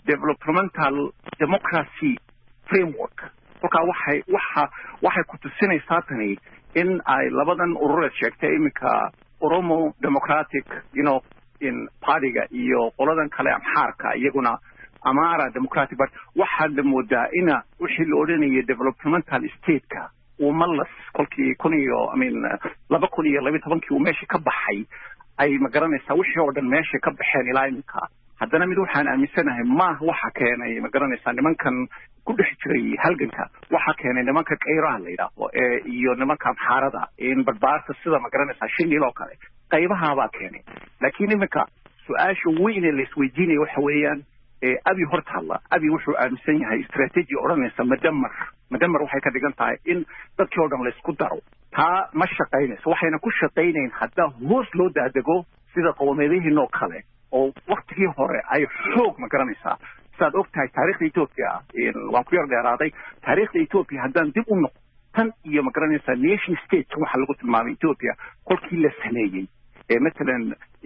developmental democracy framework kolkaa waxay ku tusinaysaa tani in ay labadan urureed sheegtay iminka Oromo Democratic in partyga iyo qoladan kale amxaarka iyaguna Amara Democratic Party waxaa moodaa ina wixii la odhanayay developmental state-ka uu malas kolkii 2012 uu meesha ka baxay ay magaranaysaa wixii oo dhan meesha ka baxeen ilaa iminka haddana mid waxaan aaminsanahay waxa keenay magaranaysaa nimankan ku dhex jiray halganka waxa keenay nimanka qayraha la yiraahdo iyo nimanka amxaarada in barbaarta sida magaranaysaa shinil oo kale qaybahaabaa keenay laakiin iminka su-aasha weyn ee la isweydiinaya waxa weeyaan abi hortaalla abi wuxuu aaminsan yahay strategy odhanaysa madamar waxay ka dhigan tahay in dadkii oo dhan la isku daro taa ma shaqaynayso waxayna ku shaqaynayn haddaa hoos loo daadego sida qowmeedihiin oo kale oo waqtigii hore ay xoog ma garanaysaa sidaad og tahay taariikhda Ethiopia waan ku yar dheeraaday taariikhda Ethiopia haddaan dib u noqo tan iyo ma garanaysaa nation state waxa lagu tilmaamay Ethiopia kolkii la sameeyey مثلا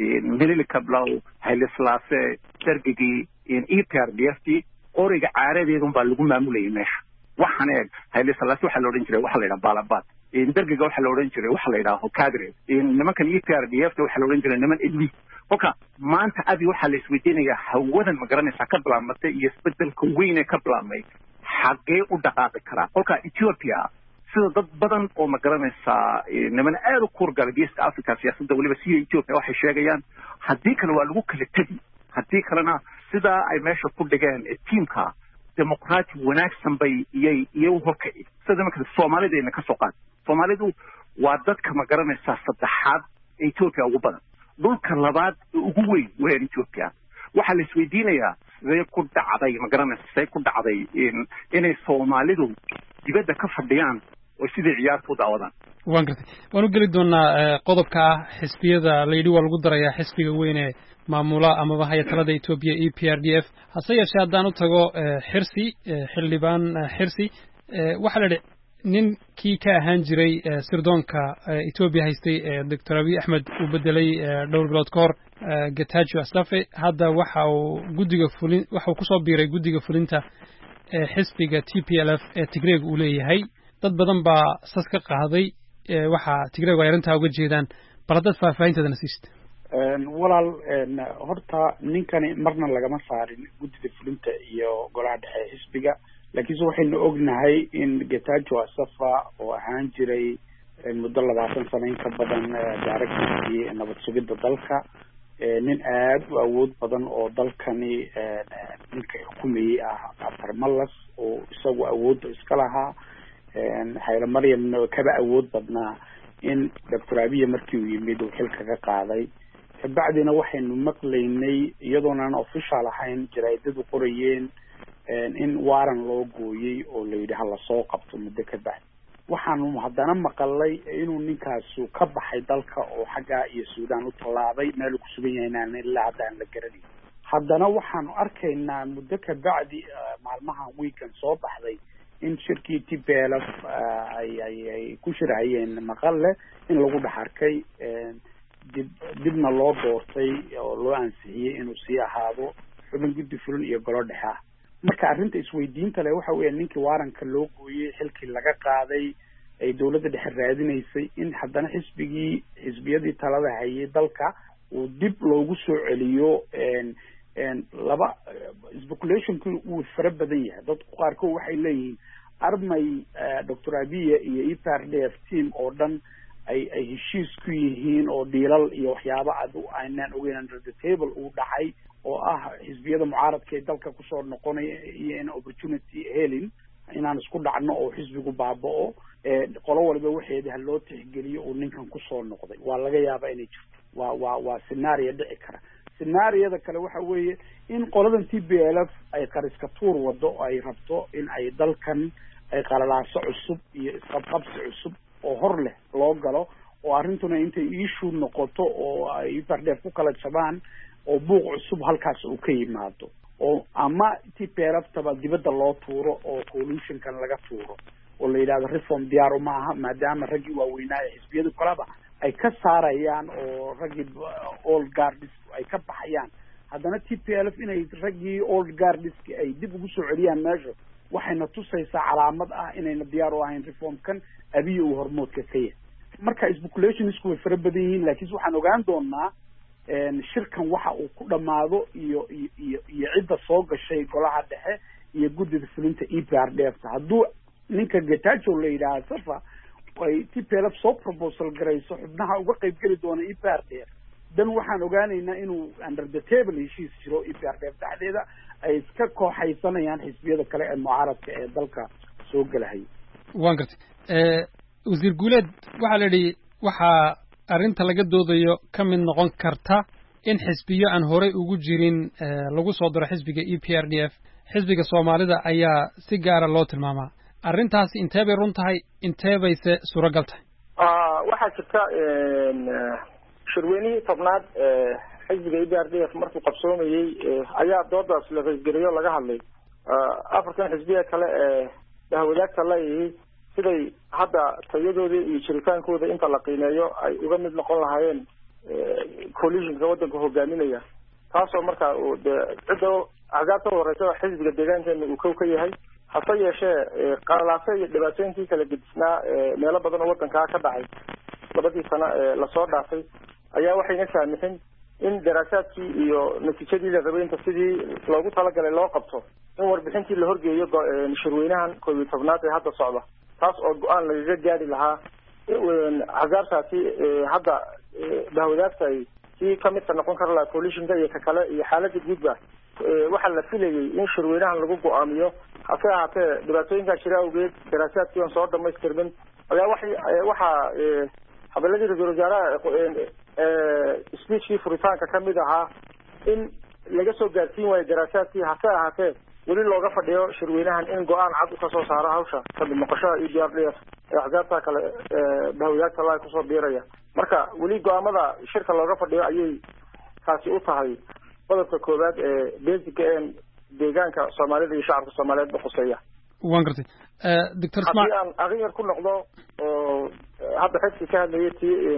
ملك بلاو هاي الثلاثة ترجعي إن EPRDF أوريج عارضهم باللغة معمولة مش وحناك هاي الثلاثة وحلورين جري وحلينا بالابات إن ترجع وحلورين جري وحلينا هو كادري إن لما كان EPRDF وحلورين جري لما إدلي وكا ما أنت أبي وحل سويدين يا هودا مقرن سكبلا مت يثبت الكوين كبلا مي حقه ودقائق كرا وكا إثيوبيا sida dad badan oo ma garanaysaa niman aad u kurgal geeska Afrika siyaasadda waliba si Ethiopia waxay sheegayaan haddii kale waa lagu kala tagi haddii kalena sida ay meesha ku dhigeen teamka dimuqraati wanaagsan bay iyay horkay sida marka Soomaalideena ka soo qaad Soomaalidu waa dadka ma garanaysaa saddexaad Ethiopia ugu badan dhulka labaad ugu weyn Ethiopia waxa la isweydiinayaa sidee ku dhacday ma garanaysaa ku dhacday inay Soomaalidu dibadda ka fadhiyaan oo sidii ciyaartu daawadaan
waan gartay waan u geli doonaa qodobka xisbiyada la yidhi waa lagu darayaa xisbiga weyn ee maamula amaba hay'adda Ethiopia EPRDF hase yeeshee haddaan u tago xildhibaan xirsi waxa la yidhi ninkii ka ahaan jiray sirdoonka Ethiopia haystay Dr. Abiy Ahmed uu bedelay dhowr bilood ka hor Getachew Aslafe hadda waxa uu ku soo biiray guddiga fulinta xisbiga TPLF ee Tigreeg uu leeyahay dad badan baa sas ka qaaday waxa Tigreeg ay arinta uga jeedaan baladad faahfaahinteedana siist
walaal horta ninkani marna lagama saarin guddiga fulinta iyo golaha dhexe xisbiga laakiin waxaynu ognahay in Getachew Aslafe oo ahaan jiray muddo 20 sano ka badan directorkii nabad sugidda dalka nin aad u awood badan oo dalkani ninka xukumayay afar malas oo isagu awood iska lahaa hayla Maryam kaba awood badnaa in Dr. Abiy markii uu yimid uu xilka ka qaaday bacdina waxaynu maqlaynay iyadoona aan official ahayn jaraa'idadu qorayeen in waaran loo gooyay oo la yidhi hala soo qabto muddo ka bacdi waxaanu haddana maqalay inuu ninkaasu ka baxay dalka oo xagga iyo Suudaan u tallaabay meel ku sugan yahay inaan ilaa hadda la garanay haddana waxaanu arkaynaa muddo ka bacdi maalmaha weekend soo baxday in shirkii TPLF ay ku shirayeen maqalle in lagu dhaxarkay dibna loo doortay oo loo ansixiyay inuu sii ahaado xubin guddi fulan iyo golo dhexe marka arrinta isweydiinta leh waxa weeye ninkii waaranka loo gooyay xilkii laga qaaday ay dawladda dhexe raadinaysay in haddana xisbiyadii talada hayay dalka uu dib loogu soo celiyo laba speculationku uu fara badan yahay dadku qaarkood waxay leeyihiin armay Dr. Abiy iyo EPRDF team oo dhan ay heshiis ku yihiin oo dhiilal iyo waxyaabo cad oo aanan ogeyn under the table uu dhacay oo xisbiyada mucaaradka ee dalka ku soo noqonay iyo in opportunity helin inaan isku dhacno oo xisbigu baabao qolo walba waxeeda loo tixgeliyo oo ninkan ku soo noqday waa laga yaabaa inay jirto waa scenario dhici kara scenario kale waxa weeye in qoladan TPLF ay qariska tuur wado ay rabto in ay dalkan ay qalalaaso cusub iyo isqabqabsi cusub oo hor leh loo galo oo arrintuna intay issue noqoto oo ay EPRDF ku kala jabaan oo buuq cusub halkaas uu ka yimaado oo ama TPLF taba dibadda loo tuuro oo coalition-kan laga tuuro oo la yiraahdo reform diyaar uma aha maadaama ragii waaweynaa ee xisbiyadu kalaba ay ka saarayaan oo ragii all guards ay ka baxayaan haddana TPLF inay raggii old guardski ay dib ugu soo celiyaan meesha waxayna tusaysaa calaamad ah inayna diyaar u ahayn reformkan abiy uu hormoodka ka yahay marka speculationsku way fara badan yihiin laakiin waxaan ogaan doonaa shirkan waxa uu ku dhamaado iyo cidda soo gashay golaha dhexe iyo guddida fulinta EPRDF hadduu ninka Getachew la yidhaahdo safa ay TPLF soo proposal garayso xubnaha uga qayb geli doona EPRDF dan waxaan ogaanaynaa inuu under the table heshiis jiro EPRDF dhexdeeda ay iska kooxaysanayaan xisbiyada kale ee mucaaradka ee dalka soo galahaya
waan gartay wasiir guuleed waxaa la yidhi waxaa arrinta laga doodayo ka mid noqon karta in xisbiyo aan horey ugu jirin lagu soo daro xisbiga EPRDF xisbiga Soomaalida ayaa si gaara loo tilmaamaa arrintaasi intee bay run tahay intee bayse suuragal tahay
waxaa jirta shirweynihii tobnaad xisbiga EPRDF markuu qabsoomayey ayaa doodaas la raysgeliyo laga hadlay afartan xisbiya kale ee dahwadaagta leeyihiin siday hadda tayadoodii iyo jiritaankooda inta la qiimeeyo ay uga mid noqon lahaayeen coalitionka waddanka hogaaminaya taasoo markaa cidda axsaabta horeysa xisbiga deegaankeena uu kow ka yahay hase yeeshee qalalaase iyo dhibaatooyinkii kala gedisnaa meelo badan oo waddankaa ka dhacay labadii sano lasoo dhaafay ayaa waxayna saamixin in daraasaadkii iyo natiijadii la rabay inta sidii loogu talagalay loo qabto in warbixintii la horgeeyo shirweynahan 11aad ee hadda socda taas oo go-aan lagaga gaari lahaa axsaabtaasi hadda dahwadaagta ay si ka midka noqon kara lahaa coalitionka iyo ka kale iyo xaaladda guudba waxaa la filayay in shirweynahan lagu go-aamiyo hase ahaatee dhibaatooyinkaa jira awgeed daraasaadkii aan soo dhamaystirmin ayaa waxaa habeeladii ra-iisul wasaaraha speechkii furitaanka ka mid ahaa in laga soo gaarsiin waayo daraasaadkii hase ahaatee weli looga fadhiyo shirweynahan in go-aan cad ka soo saaro hawsha kamid noqoshada EPRDF ee axsaabta kale dahwadaagta laga kusoo biiraya marka weli go-aamada shirka looga fadhiyo ayay taasi u tahay qodobka koowaad ee basic ee deegaanka Soomaalida iyo shacabka Soomaaliyeed baqoseeya
waan gartay Dr. Ismail
aan aqoon ku noqdo oo hadda xigti ka hadlayay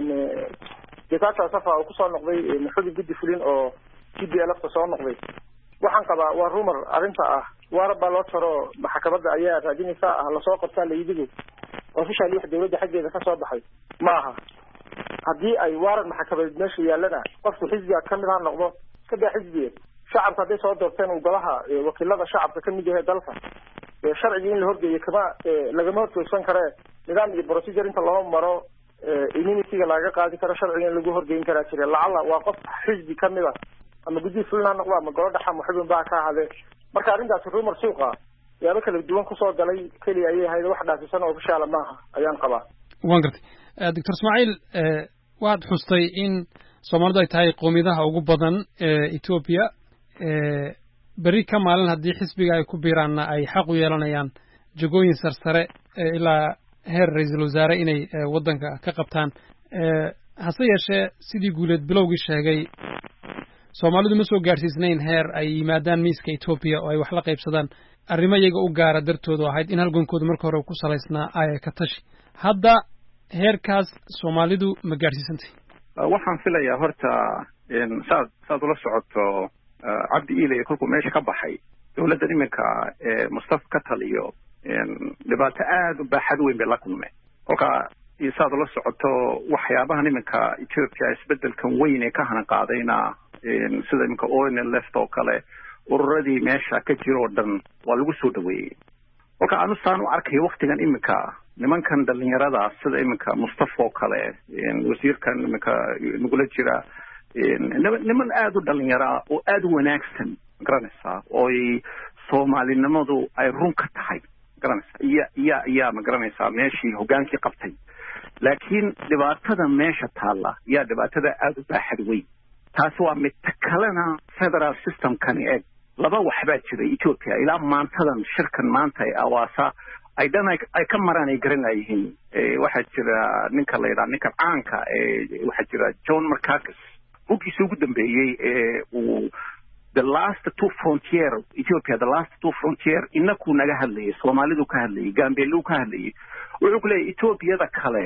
Getachew safa oo ku soo noqday xubin guddi fulin oo TPLF soo noqday waxaan qabaa waa rumor arrinta ah warba loo taro maxkamadda ayaa raadinaysa la soo qabtaa la yidhi officially wax dawladda xaggeeda ka soo baxay maaha haddii ay waran maxkamadeed meesha yaalana qofku xisbiga ka mid ah noqdo iska daa xisbiga shacabka hadday soo doorteen uu golaha wakiilada shacabka ka mid yahay dalka sharciga in la horgeeyo kama lagama hortoosan kare nidaam iyo procedure inta loo maro immunity-ga laga qaadi karo sharciga in lagu horgeyn karaa jira lacala waa qof xisbi ka mid ah ama guddi fulna noqdo ama golo dhexe ama xubin baa ka ahade marka arrintaasi rumor suuqa yaaba kala duwan ku soo galay kaliya ayay ahayd wax dhaasisan oo official maaha ayaan qabaa
waan gartay Dr. Ismail waad xustay in Soomaalidu ay tahay qoomiyadaha ugu badan ee Ethiopia bari ka maalin haddii xisbiga ay ku biiraanna ay xaq u yeelanayaan jagooyin sarsare ilaa heer ra'iisul wasaare inay waddanka ka qabtaan hase yeeshee sidii guuleed bilowgii sheegay Soomaalidu ma soo gaarsiisnayn heer ay yimaadaan miiska Ethiopia oo ay wax la qaybsadaan arrimo iyaga u gaara dartoodu ahayd in halgankooda marka hore ku salaysnaa ay ka tashi hadda heerkaas Soomaalidu ma gaarsiisantay
waxaan filayaa horta saad ula socoto cabdi iile kolkuu meesha ka baxay dawladda iminka Mustafa ka taliyo dhibaato aad u baaxad weyn bay la kulmeen kolka saad ula socoto waxyaabaha iminka Ethiopia isbedelkan weyn ee ka hanan qaadayna sida iminka ONLF oo kale ururadii meesha ka jiro oo dhan waa lagu soo dhaweeyey kolka aanu saan u arkay waqtigan iminka nimankan dhalinyarada sida iminka Mustafa oo kale wasiirkan iminka nugula jira niman aad u dhalinyara oo aad u wanaagsan garanaysaa oo Soomaalinimadu ay run ka tahay garanaysaa iya ma garanaysaa meeshii hogaankii qabtay laakiin dhibaatada meesha taalla yaa dhibaatada aad u baaxad weyn taas waa mid kalena federal system kan eeg laba waxbaa jiray Ethiopia ilaa maantadan shirkan maanta ee awaasa ay dhan ay ka maraan ay garanayeen waxaa jira ninka la yiraahdo ninka caanka waxaa jira John Markakis bukiisa ugu dambeeyay uu the last two frontier Ethiopia the last two frontier inaku naga hadlayay Soomaalidu ka hadlayay Gambeelu ka hadlayay wuxuu ku leeyahay Ethiopiyada kale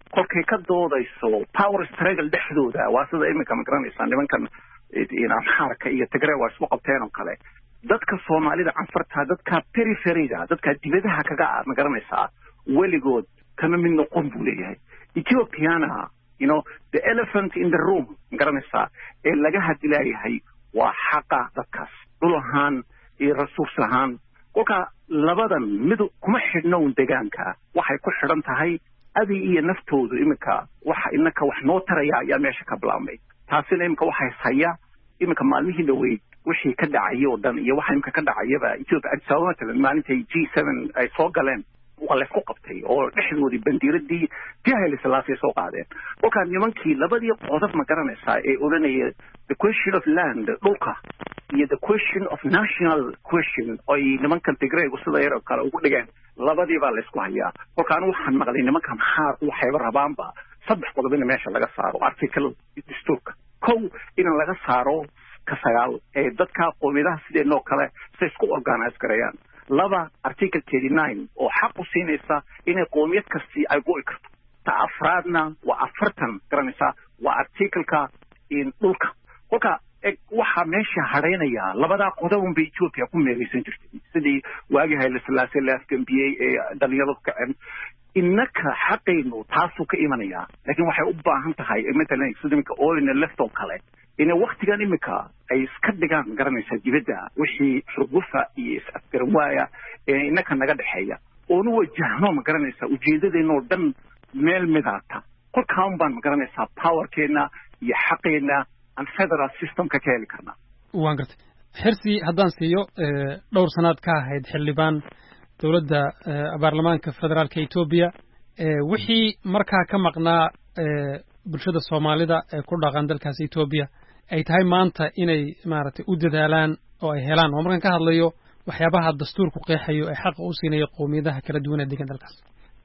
kolkay ka doodayso power struggle dhexdooda waa sida iminka ma garanaysaa nimankan amxaarka iyo tigray waa isku qabteen oo kale dadka soomaalida canfarta dadka peripheryga dadka dibadaha kaga ma garanaysaa weligood kama mid noqon buu leeyahay Ethiopiana the elephant in the room ma garanaysaa ee laga hadlayahay waa xaqa dadkaas dhul ahaan iyo resource ahaan kolka labadan mid kuma xidhno deegaanka waxay ku xidhan tahay adi iyo naftoodu iminka waxa inaka wax noo taraya ayaa meesha ka bilaabmay taasina iminka waxay haya iminka maalmihii dhaweyd wixii ka dhacay oo dhan iyo waxa iminka ka dhacayba Ethiopia Addis maalintii G7 ay soo galeen waa la isku qabtay oo dhexdoodii bandiiradii Haile Selassie soo qaadeen kolka nimankii labadii qodob ma garanaysaa ee oranaya the question of land dhulka iyo the question of national question ay nimankan Tigray sida yar kale ugu dhigeen labadii baa la isku hayaa kolka anu waxaan maqlay nimankan xaar waxay rabaanba saddex qodob in meesha laga saaro article dastuurka kow in laga saaro ka sagaal ee dadka qowmiyadaha sidoo kale si isku organize gareeyaan laba article 39 oo xaq u siinaysa in qowmiyad kasta ay go'i karto ta afraadna waa afartan garanaysa waa article-ka in dhulka kolka waxa meesha hareynaya labada qodob bay Ethiopia ku meeraysan jirtay sidii waagi Haile Selassie la afgambiyay ee dhalinyarada kacen innaka xaqaynu taasoo ka imanaya laakiin waxay u baahan tahay matalan sidimka all in the left oo kale in waqtigan imika ay iska dhigaan garanaysa dibadda wixii xurgufa iyo is-afgarwaaya ee innaka naga dhaxeeya oo nu wajahno ma garanaysa ujeedadeena oo dhan meel midaata kolkaan baan ma garanaysaa powerkeena iyo xaqeena aan federal system-ka ka heli karnaa
waan gartay xirsi haddaan siiyo dhowr sanaad ka ahayd xildhibaan dowladda baarlamaanka federaalka Ethiopia wixii markaa ka maqnaa bulshada Soomaalida ee ku dhaqan dalkaas Ethiopia ay tahay maanta inay maaragtay u dadaalaan oo ay helaan oo markaan ka hadlayo waxyaabaha dastuurku qeexayo ay xaq u siinayo qowmiyadaha kala duwan ee degan dalkaas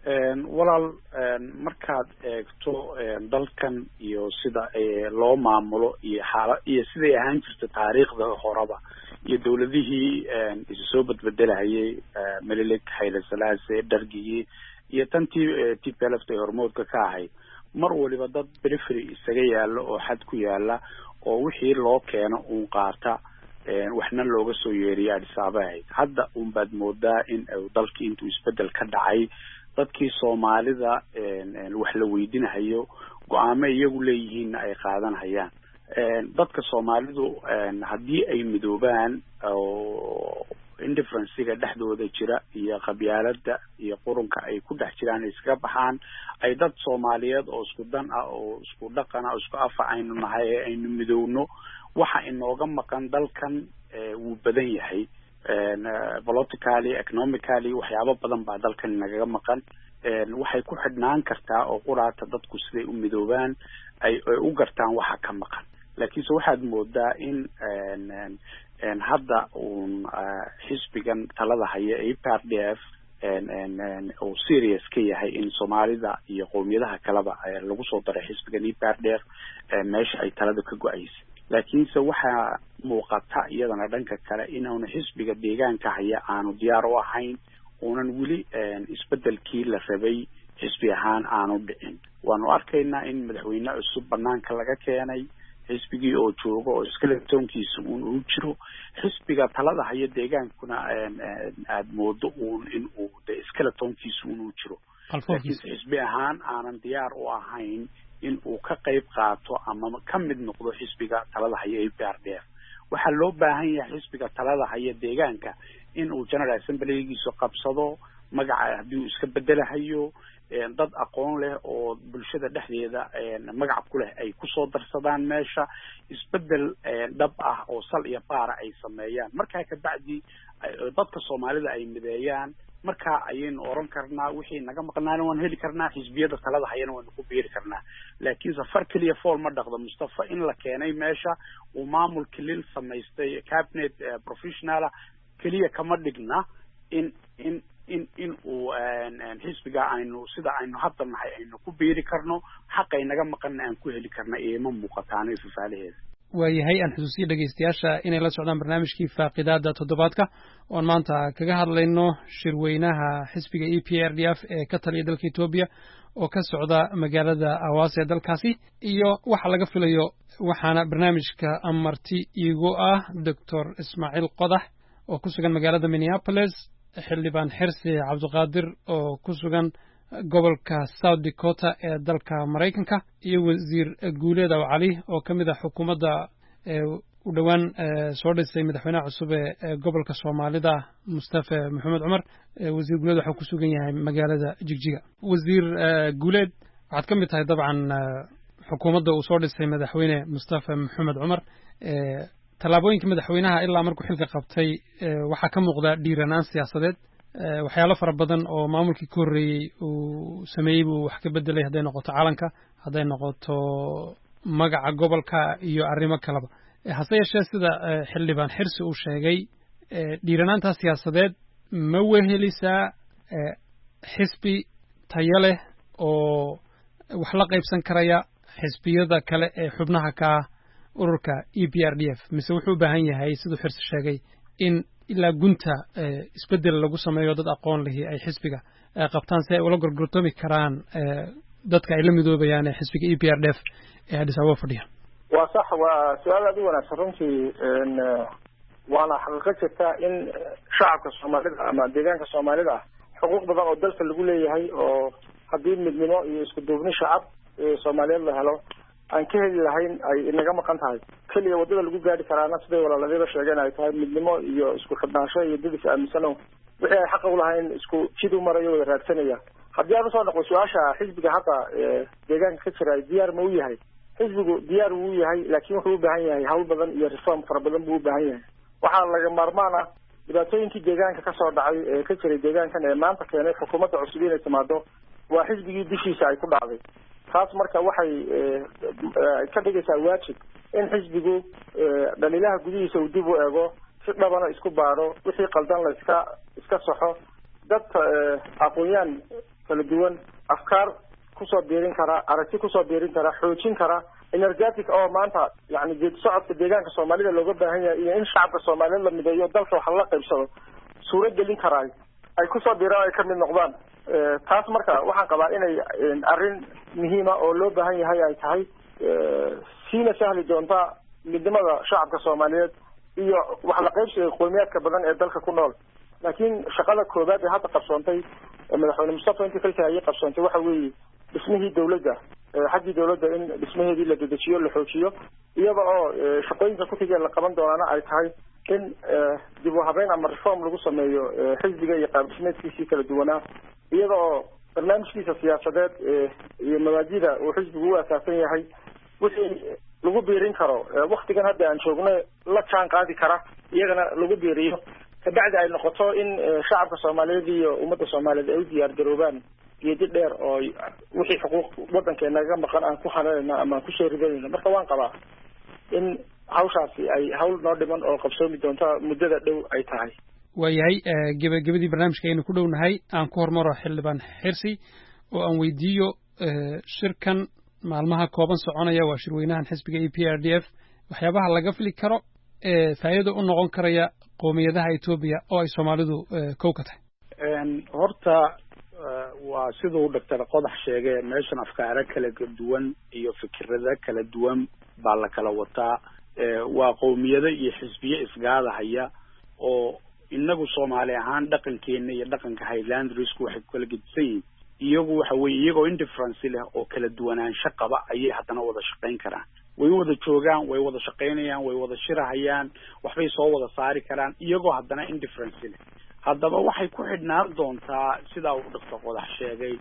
walaal markaad eegto dalkan iyo sida loo maamulo iyo siday ahaan jirta taariikhda horeba iyo dawladihii isu soo badbedelahayay Menelik Haile Selassie Dargii iyo tantii TPLF ay hormoodka ka ahayd mar waliba dad periphery isaga yaalo oo xad ku yaala oo wixii loo keeno uu qaata waxna looga soo yeeriyo Addis Ababa hadda baad moodaa in dalkii intuu isbedel ka dhacay dadkii Soomaalida wax la weydiinayo go'aamo iyagu leeyihiin ay qaadanayaan dadka Soomaalidu hadii ay midoobaan oo indifference-ga dhexdooda jira iyo qabyaaladda iyo qurunka ay ku dhex jiraan iska baxaan ay dad Soomaaliyeed oo isku dan ah oo isku dhaqan ah oo isku af aynu nahay aynu midowno waxa inooga maqan dalkan uu badan yahay politically economically waxyaabo badan baa dalkan naga maqan waxay ku xidhnaan kartaa oo quraata dadku siday u midoobaan ay u gartaan waxa ka maqan laakiin waxaad moodaa in hadda xisbigan talada haya EPRDF oo serious ka yahay in Soomaalida iyo qowmiyadaha kaleba lagu soo daray xisbigan EPRDF meesha ay talada ka go'aysay laakiin waxa muuqata iyadana dhanka kale inaanu xisbiga deegaanka haya aanu diyaar u ahayn oonan wili isbedelkii la rabay xisbi ahaan aanu dhicin waanu arkaynaa in madaxweyne cusub banaanka laga keenay xisbigii oo joogo oo skeletonkiisa uu jiro xisbiga talada haya deegaankuna aad moodo in uu skeletonkiisa uu jiro laakiin xisbi ahaan aanan diyaar u ahayn in uu ka qayb qaato ama ka mid noqdo xisbiga talada haya EPRDF waxa loo baahan yahay xisbiga talada haya deegaanka in uu General Assembly-giisa qabsado magaca hadii uu iska bedelahayo dad aqoon leh oo bulshada dhexdeeda magac ku leh ay ku soo darsadaan meesha isbedel dhab ah oo sal iyo baara ay sameeyaan markaa ka bacdi dadka Soomaalida ay mideeyaan markaa ayaynu oran karnaa wixii naga maqnaana waan heli karnaa xisbiyada talada hayana waan ku biiri karnaa laakiin safar kaliya fool ma dhaqdo Mustafa in la keenay meesha uu maamul kilil samaystay cabinet professional kaliya kama dhigna in uu xisbiga aynu sida aynu hadda nahay aynu ku biiri karno xaq ay naga maqan aan ku heli karna ee ma muuqataan faahfaahineed
waayahay aan xusuusiya dhegaystayaasha inay la socdaan barnaamijkii faaqidaada toddobaadka oon maanta kaga hadlayno shirweynaha xisbiga EPRDF ee ka taliya dalka Ethiopia oo ka socda magaalada Awaas ee dalkaasi iyo waxa laga filayo waxaana barnaamijka amarti iigu ah Dr. Ismaaciil Qodax oo ku sugan magaalada Minneapolis xildhibaan Xirsi Cabdiqaadir oo ku sugan gobolka South Dakota ee dalka Mareykanka iyo wasiir Guuleed Cali oo kamid ah xukuumadda u dhawaan soo dhisay madaxweynaha cusub ee gobolka Soomaalida Mustafa Maxamed Cumar wasiir Guuleed waxa ku sugan yahay magaalada Jigjiga wasiir Guuleed waxaad kamid tahay dabcan xukuumadda uu soo dhisay madaxweyne Mustafa Maxamed Cumar talaabooyinka madaxweynaha ilaa markuu xilka qabtay waxa ka muuqda dhiiranaan siyaasadeed waxyaalo fara badan oo maamulkii ka horreeyey uu sameeyey buu wax ka bedelay hadday noqoto calanka hadday noqoto magaca gobolka iyo arrimo kaleba hase yeeshee sida xildhibaan Xirsi uu sheegay dhiiranaantaa siyaasadeed ma wehelisaa xisbi tayo leh oo wax la qaybsan karaya xisbiyada kale ee xubnaha ka ururka EPRDF mise wuxuu u baahan yahay siduu Xirsi sheegay in ilaa gunta isbedel lagu sameeyo dad aqoon leh ay xisbiga qabtaan si ay ula gorgortami karaan dadka ay la midoobayaan ee xisbiga EPRDF ee Addis Ababa fadhiya
waa sax waa su'aal aad u wanaagsan runtii waana xaqiiqo jirta in shacabka Soomaalida ama deegaanka Soomaalida xuquuq badan oo dalka lagu leeyahay oo haddii midnimo iyo isku duubni shacab Soomaaliyeed la helo aan ka heli lahayn ay inaga maqan tahay kaliya wadada lagu gaari karaana siday walaaladayba sheegeen ay tahay midnimo iyo isku xidhnaansho iyo didis aaminsano wixii ay xaq u lahayn isku jid u marayo wada raadsanaya haddii aan usoo noqo su-aasha xisbiga hadda deegaanka ka jira diyaar ma u yahay xisbigu diyaar wuu yahay laakiin wuxuu u baahan yahay hawl badan iyo reform fara badan buu u baahan yahay waxaa laga maarmaan ah dhibaatooyinkii deegaanka ka soo dhacay ee ka jiray deegaankan ee maanta keenay xukuumadda cusub inay timaado waa xisbigii dushiisa ay ku dhacday taas marka waxay ka dhigaysaa waajib in xisbigu dhaliilaha gudihiisa uu dib u eego si dhabana isku baaro wixii qaldan la iska saxo dad aqoon-yaan kala duwan afkaar kusoo biirin kara aragti kusoo biirin kara xoojin kara energetic oo maanta yani geedi socodka deegaanka Soomaalida looga baahan yahay iyo in shacabka Soomaaliyeed la mideeyo dalka wax la qaybsado suurad gelin karaa ay kusoo biiraan ay ka mid noqdaan taas marka waxaan qabaa inay arrin muhiim ah oo loo baahan yahay ay tahay siina sahli doonta midnimada shacabka Soomaaliyeed iyo wax la qaybsiga qowmiyaadka badan ee dalka ku nool laakiin shaqada koobaad ee hadda qabsoontay madaxweyne Mustafa intii xilka ay qabsoontay waxa weeye dhismihii dawladda xaggii dawladda in dhismaheedii la dedejiyo la xoojiyo iyada oo shaqooyinka ku xigeen la qaban doonaana ay tahay in dib u habeyn ama reform lagu sameeyo xisbiga iyo qaab dhismeedkiisii kala duwanaa iyada oo barnaamijkiisa siyaasadeed iyo mabaadida uu xisbigu u asaasan yahay wixii lagu biirin karo waktigan hadda aan joogno la jaan qaadi kara iyagana lagu biiriyo kabacdi ay noqoto in shacabka Soomaaliyeed iyo ummadda Soomaaliyeed ay u diyaar garoobaan geedi dheer oo wixii xuquuq wadankeena naga maqan aan ku xanaanayna ama ku soo ridayna marka waan qabaa in hawshaasi ay hawl noo dhiman oo qabsoomi doonta muddada dhow ay tahay
waayahay gabagabadii barnaamijka aynu ku dhownahay aan ku hormaro xildhibaan Xirsi oo aan weydiiyo shirkan maalmaha kooban soconaya waa shirweynahan xisbiga EPRDF waxyaabaha laga fili karo faa'iido u noqon karaya qowmiyadaha Ethiopia oo ay Soomaalidu kow ka tahay
horta waa siduu Dr. Qodax sheegay meeshan afkaara kala duwan iyo fikrada kala duwan baa la kala wataa waa qowmiyada iyo xisbiye isgaadahaya oo inagu Soomaali ahaan dhaqankeena iyo dhaqanka Highlanders waxay kala gedisan yihiin iyagu waxa weeye iyagoo indifference leh oo kala duwanaansho qaba ayay haddana wada shaqayn karaan way wada joogaan way wada shaqaynayaan way wada shirahayaan waxbay soo wada saari karaan iyagoo haddana indifference leh haddaba waxay ku xidhnaan doontaa sida uu Dr. Qodax sheegay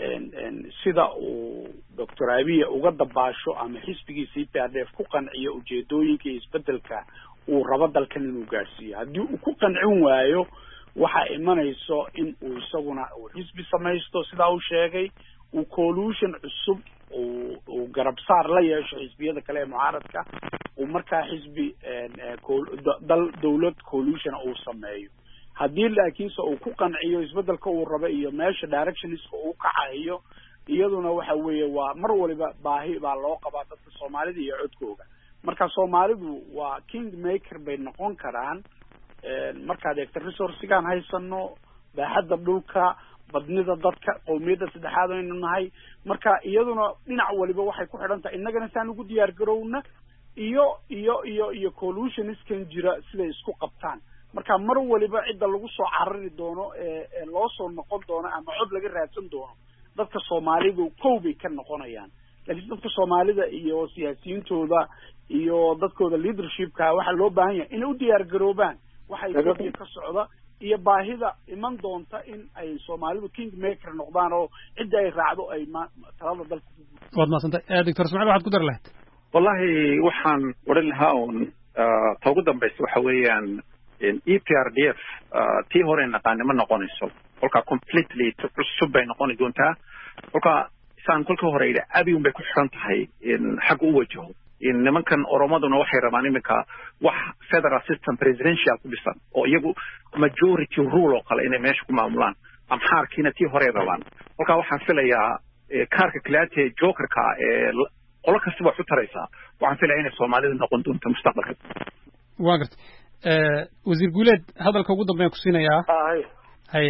sida uu Dr. Abiy uga dabaasho ama xisbigiisa EPRDF ku qanciyo ujeedooyinka isbedelka uu rabo dalkan inuu gaarsiiyo haddii uu ku qancin waayo waxa imanayso in uu isaguna uu xisbi samaysto sida uu sheegay uu coalition cusub uu garab saar la yeesho xisbiyada kale ee mucaaradka uu markaa xisbi dawlad coalition uu sameeyo haddii laakiinse uu ku qanciyo isbedelka uu rabo iyo meesha directionska uu kacayo iyaduna waxa weeye waa mar waliba baahi baa loo qabaa dadka Soomaalida iyo codkooga marka soomaalidu waa king maker bay noqon karaan markaad eegto resourcigaan haysano baaxadda dhulka badnida dadka qowmiyadda saddexaad aynu nahay marka iyaduna dhinac waliba waxay ku xidhan tahay innagana saan ugu diyaar garowna iyo collusioniskan jira siday isku qabtaan marka mar waliba cidda lagu soo carari doono ee loo soo noqon doono ama cod laga raadsan doono dadka soomaalidu kow bay ka noqonayaan laakiin dadka soomaalida iyo siyaasiyiintooda iyo dadkooda leadershipka waxaa loo baahan yahay inay u diyaar garoobaan waxa Ethiopia ka socda iyo baahida iman doonta in ay Soomaalidu king maker noqdaan oo cid ay raacdo ay talada dalka
waad maasantay Dr. Ismaaciil waxaad ku dar lahayd
wallahi waxaan oran lahaa un ugu dambaysa waxa weeyaan EPRDF tii hore naqaan ma noqonayso kolka completely cusub bay noqon doontaa kolka saan kolka hore ila abi un bay ku xiran tahay in xaq u wajaho in nimankan oromaduna waxay rabaan iminka wax federal system presidential ku dhisan oo iyagu majority rule oo kale inay meesha ku maamulaan amxaarkiina tii hore rabaan kolka waxaan filayaa kaarka kalaate jokerka qolo kasta wax u taraysaa waxaan filayaa inay Soomaalidu noqon doonto mustaqbalka
waa gartay wasiir guuleed hadalka ugu dambeeya ku siinayaa hay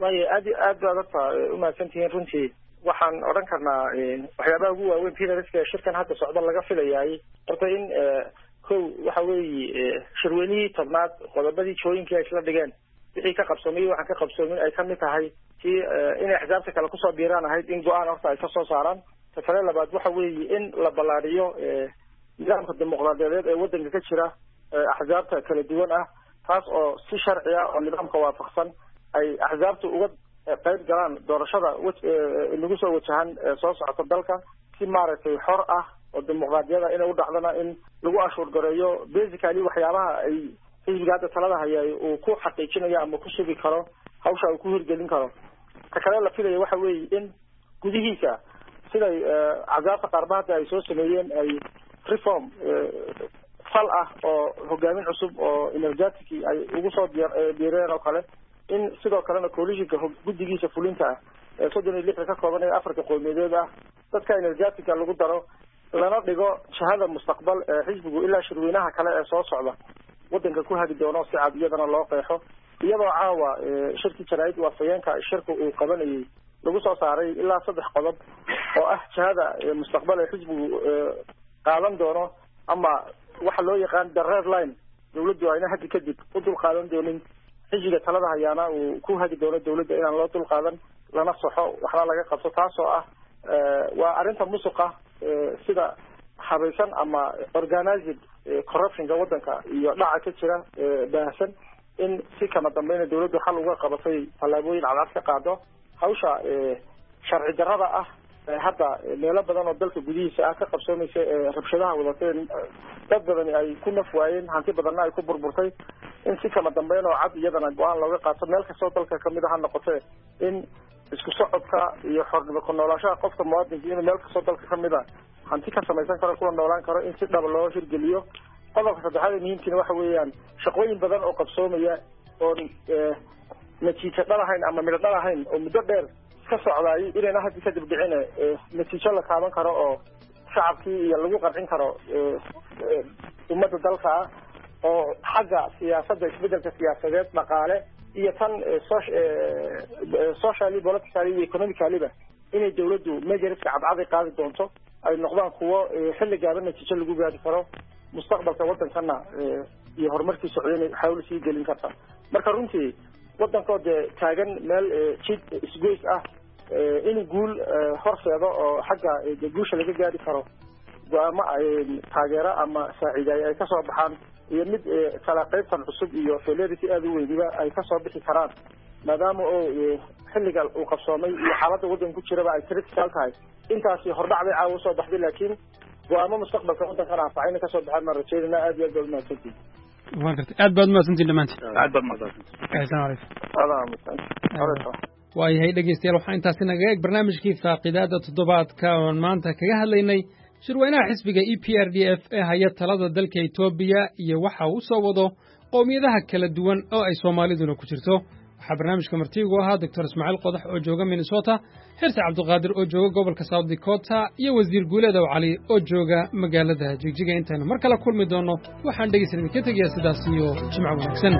aad u mahadsantihiin runtii waxaan oran karnaa waxyaabaha ugu waaweyn PRSka shirkan hadda socda laga filayay horta in kow waxa weeye shirweynihii tobnaad qodobadii jooyinkii ay isla dhigeen wixii ka qabsoomay waxaan ka qabsoomin ay kamid tahay tii inay axsaabta kale kusoo biiraan ahayd in go-aan horta ay kasoo saaraan ta kale labaad waxa weeye in la ballaariyo nidaamka dimuqraadiyadeed ee waddanka ka jira axsaabta kala duwan ah taas oo si sharci ah oo nidaamka waafaqsan ay axsaabta uga qayb galaan doorashada lagu soo wajahan soo socota dalka si maaragtay xor ah oo dimuqraadiyada inay u dhacdana in lagu ashuur gareeyo basically waxyaabaha ay xisbiga hadda talada haya uu ku xaqiijinayo ama ku sugi karo hawsha uu ku hirgelin karo ta kale la filayo waxa weeye in gudihiisa siday axsaabta qaarba ay soo sameeyeen ay reform fal ah oo hogaamin cusub oo energetic ay ugu soo diireen oo kale in sidoo kalena coalitionka guddigiisa fulinta ah ee 36 ka kooban ee afarta qowmiyadeed ah dadka energetica lagu daro lana dhigo shahada mustaqbal xisbigu ilaa shirweynaha kale ee soo socda waddanka ku hagi doono si cad iyadana loo qeexo iyadoo caawa shirki jaraa'id waafayeenka shirku uu qabanayay lagu soo saaray ilaa 3 qodob oo ah shahada mustaqbal ee xisbigu qaadan doono ama waxa loo yaqaan the red line dawladdu ayna hadda kadib u dul qaadan doonin xisbiga talada hayaana uu ku hagi doono dawladda inaan loo dul qaadan lana saxo waxna laga qabto taasoo ah waa arrinta musuqa sida habaysan ama organized corruptionka waddanka iyo dhaca ka jira baahsan in si kama dambayna dawladdu xal uga qabatay tallaabooyin cadcad ka qaado hawsha sharci darrada ah hadda meelo badan oo dalka gudihiisa ah ka qabsoomaysa rabshadaha wadateen dad badan ay ku naf waayeen hanti badanna ay ku burburtay in si kama dambeyn oo cad iyadana go-aan looga qaato meel kastoo dalka kamid aha noqotee in isku socodka iyo xornimo ku noolaashaha qofka muwaadinka inuu meel kastoo dalka kamid a hanti ka samaysan karo kuna noolaan karo in si dhaba loo hirgeliyo qodobka saddexaad ee muhiimkiina waxa weeyaan shaqooyin badan oo qabsoomaya oo natiijo dhalahayn ama midho dhalahayn oo muddo dheer ka socdaay inayna hadda kadib dhicine natiijo la taaban karo oo shacabkii iyo lagu qancin karo ummadda dalka ah oo xagga siyaasadda isbedelka siyaasadeed dhaqaale iyo tan socially politically iyo economically-ba inay dawladdu majoriska cadcad ay qaadi doonto ay noqdaan kuwo xilli gaaban natiijo lagu gaari karo mustaqbalka waddankana iyo horumarkii socdeen xawl sii gelin karta marka runtii waddankoo dee taagan meel jid isgoys ah in guul horseedo oo xagga guusha laga gaari karo go-aamo taageero ama saaciidayo ay kasoo baxaan iyo mid kala qaybtan cusub iyo filarity aada u weyniba ay kasoo bixi karaan maadaama oo xilliga uu qabsoomay iyo xaaladda waddanka ku jiraba ay critical tahay intaasi hordhac bay caawa usoo baxday laakiin go-aamo mustaqbalka waddankana anfacayna kasoo baxaan maan rajeynayna aad iyo aad baad umahadsantihin
waa gartay aad baad umahadsantihin dhammaantiin
aad baad umahadsantihin
waayahay dhegeystayaal waxaa intaasi naga eeg barnaamijkii faaqidaada toddobaadka oon maanta kaga hadlaynay shirweynaha xisbiga EPRDF ee haya talada dalka Itoobiya iyo waxa uu soo wado qowmiyadaha kala duwan oo ay Soomaaliduna ku jirto waxaa barnaamijka martiigu ahaa doctor ismaaciil qodax oo jooga minnesota xirsi cabdiqaadir oo jooga gobolka south dakota iyo wasiir guuleedow cali oo jooga magaalada jigjiga intaanu mar kale kulmi doonno waxaan dhegaysan idinka tegayaa sidaas iyo jimco wanaagsan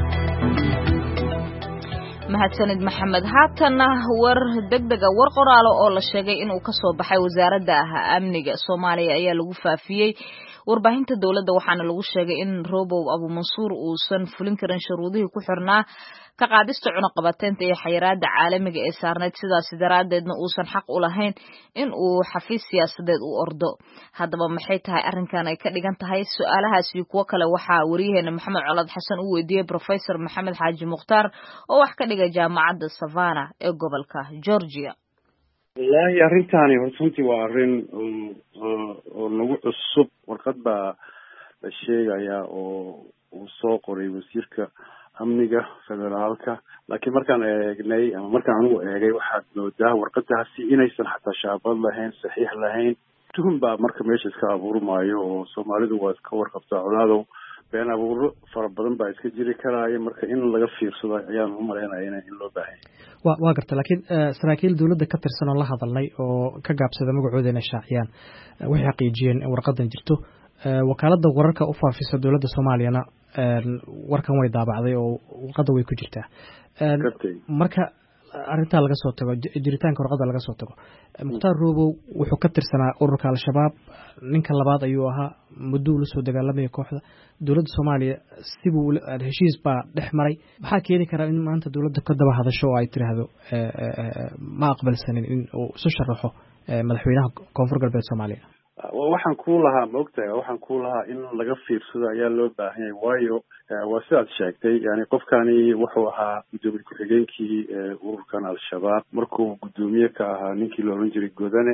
mahadsanid maxamed haatanna war degdega war qoraalo oo la sheegay inuu ka soo baxay wasaaradda amniga Soomaaliya ayaa lagu faafiyay warbaahinta dawladda waxaana lagu sheegay in Robow Abu Mansuur uusan fulin karin shuruudihii ku xirnaa ka qaadista cunaqabateynta ee xayiraadda caalamiga ee saarneyd sidaas daraadeedna uusan xaq u lahayn in uu xafiis siyaasadeed u ordo haddaba maxay tahay arrinkan ay ka dhigan tahay su'aalahaas iyo kuwa kale waxaa wariyaheena Maxamed Colad Xasan uu weydiiyay Professor Maxamed Xaaji Mukhtaar oo wax ka dhigay jaamacadda Savannah ee gobolka Georgia
wallahi arrintaani runtii waa arrin oo nagu cusub warqad baa la sheegaya oo uu soo qoray wasiirka amniga federaalka laakiin markaan eegnay ama markaan anigu eegay waxaad moodaa warqadaasi inaysan xataa shaabad lahayn saxiix lahayn tuhun baa marka meesha iska abuurmaayo oo Soomaalidu waa iska warqabtaa colaadow been abuuro fara badan baa iska jiri karaya marka in laga fiirsado ayaan u maleynayaa in loo baahan
waa garta laakiin saraakiil dawladda ka tirsan oo la hadalnay oo ka gaabsada magacooda inay shaaciyaan waxay xaqiijiyeen in warqadan jirto wakaaladda wararka u faafisa dawladda Soomaaliyana warkan way daabacday oo warqada way ku jirtaa marka arrinta laga soo tago jiritaanka warqada laga soo tago Mukhtaar Robow wuxuu ka tirsanaa ururka al-shabaab ninka labaad ayuu ahaa muddo la soo dagaalamay kooxda dawladda Soomaaliya sibuu heshiis baa dhex maray maxaa keeni kara in maanta dawladda ka daba hadasho oo ay tiraahdo ma aqbalsanin in uu soo sharaxo madaxweynaha koonfur galbeed Soomaaliya
waxaan ku lahaa maogtahay waxaan ku lahaa in laga fiirsado ayaa loo baahan yahay waayo waa sidaad sheegtay yani qofkani wuxuu ahaa gudoomiye ku-xigeenkii ururkan al-shabaab markuu gudoomiye ka ahaa ninkii la oran jiray Godane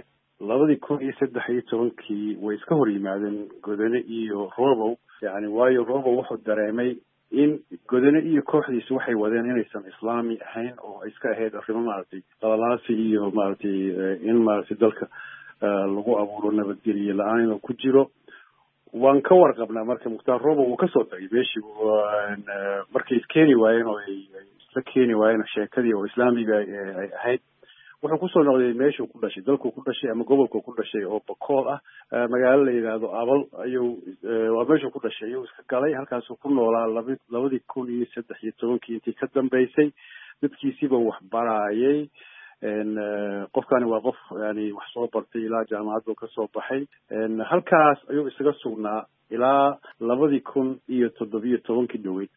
2013 way iska hor yimaadeen Godane iyo Robow yani waayo Robow wuxuu dareemay in Godane iyo kooxdiisu waxay wadeen inaysan islaami ahayn oo ay iska ahayd arrimo maaragtay qalalaasi iyo maaragtay in maaragtay dalka lagu abuuro nabadgelyo la'aan inuu ku jiro waan ka warqabnaa marka Mukhtaar Robow uu ka soo tagay meeshii markay iskeeni waayeen oo ay isla keeni waayeen sheekadii oo islaamiga ay ahayd wuxuu ku soo noqday meeshuu ku dhashay dalku ku dhashay ama gobolku ku dhashay oo Bakool ah magaalo la yiraahdo Abal ayuu waa meeshuu ku dhashay ayuu iska galay halkaas uu ku noolaa 2013 intii ka dambeysay dadkiisiiba wax baraayay qofkani waa qof yani wax soo bartay ilaa jaamacad ka soo baxay halkaas ayuu isaga sugnaa ilaa 2017 dhaweyd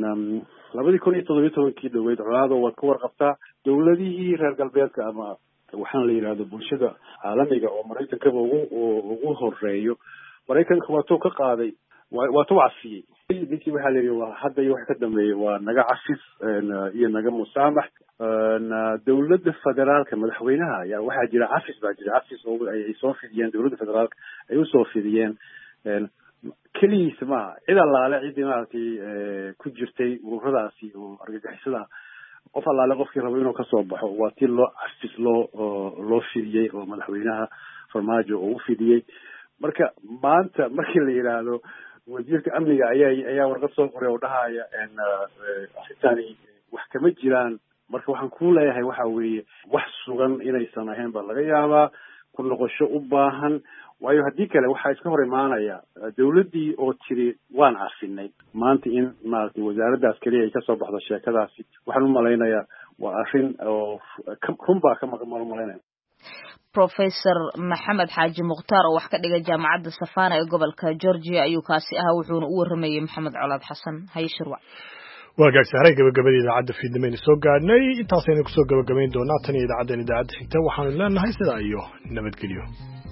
2017 dhaweyd colaado waad ka warqabtaa dawladihii reer galbeedka ama waxaan la yiraahdo bulshada caalamiga oo Mareykanka ugu horeeyo Mareykanka waa tuu ka qaaday waa tuu cafiyay ninkii waxa la yiri waa hadda iyo wax ka dambeeyay waa naga cafis iyo naga musaamax dawladda federaalka madaxweynaha ayaa waxa jira cafis baa jira cafis oo ay soo fidiyeen dawladda federaalka ay u soo fidiyeen kaliis ma cid allaale cid maartay ku jirtay ururadaasi oo argagixisada qof allaale qofkii rabo inuu ka soo baxo waa tii loo cafis loo fidiyay oo madaxweynaha Farmaajo uu fidiyay marka maanta markii la yiraahdo wasiirka amniga ayaa warqad soo qoray oo dhahaya arrintaani wax kama jiraan marka waxaan ku leeyahay waxa weeye wax sugan inaysan ahayn baa laga yaabaa ku noqosho u baahan waayo haddii kale waxaa iska hor imaanaya dawladdii oo tiri waan cafinay maanta in maaragtay wasaaraddaas keliya ay ka soo baxdo sheekadaasi waxaan u malaynayaa waa arrin oo run baa ka maqan u malaynaya
Professor Maxamed Xaaji Mukhtaar oo wax ka dhigay jaamacadda Savannah ee gobolka Georgia ayuu kaasi ahaa wuxuuna u waramayay Maxamed Colad Xasan hayshirwa
waagaagsaray gabagabadii idaacadda fiidnimayna soo gaadhnay intaasaynu kusoo gabagabayn doonaa tan iyo idaacaddan idaacadda xigta waxaanu leenahay sidaa iyo nabadgelyo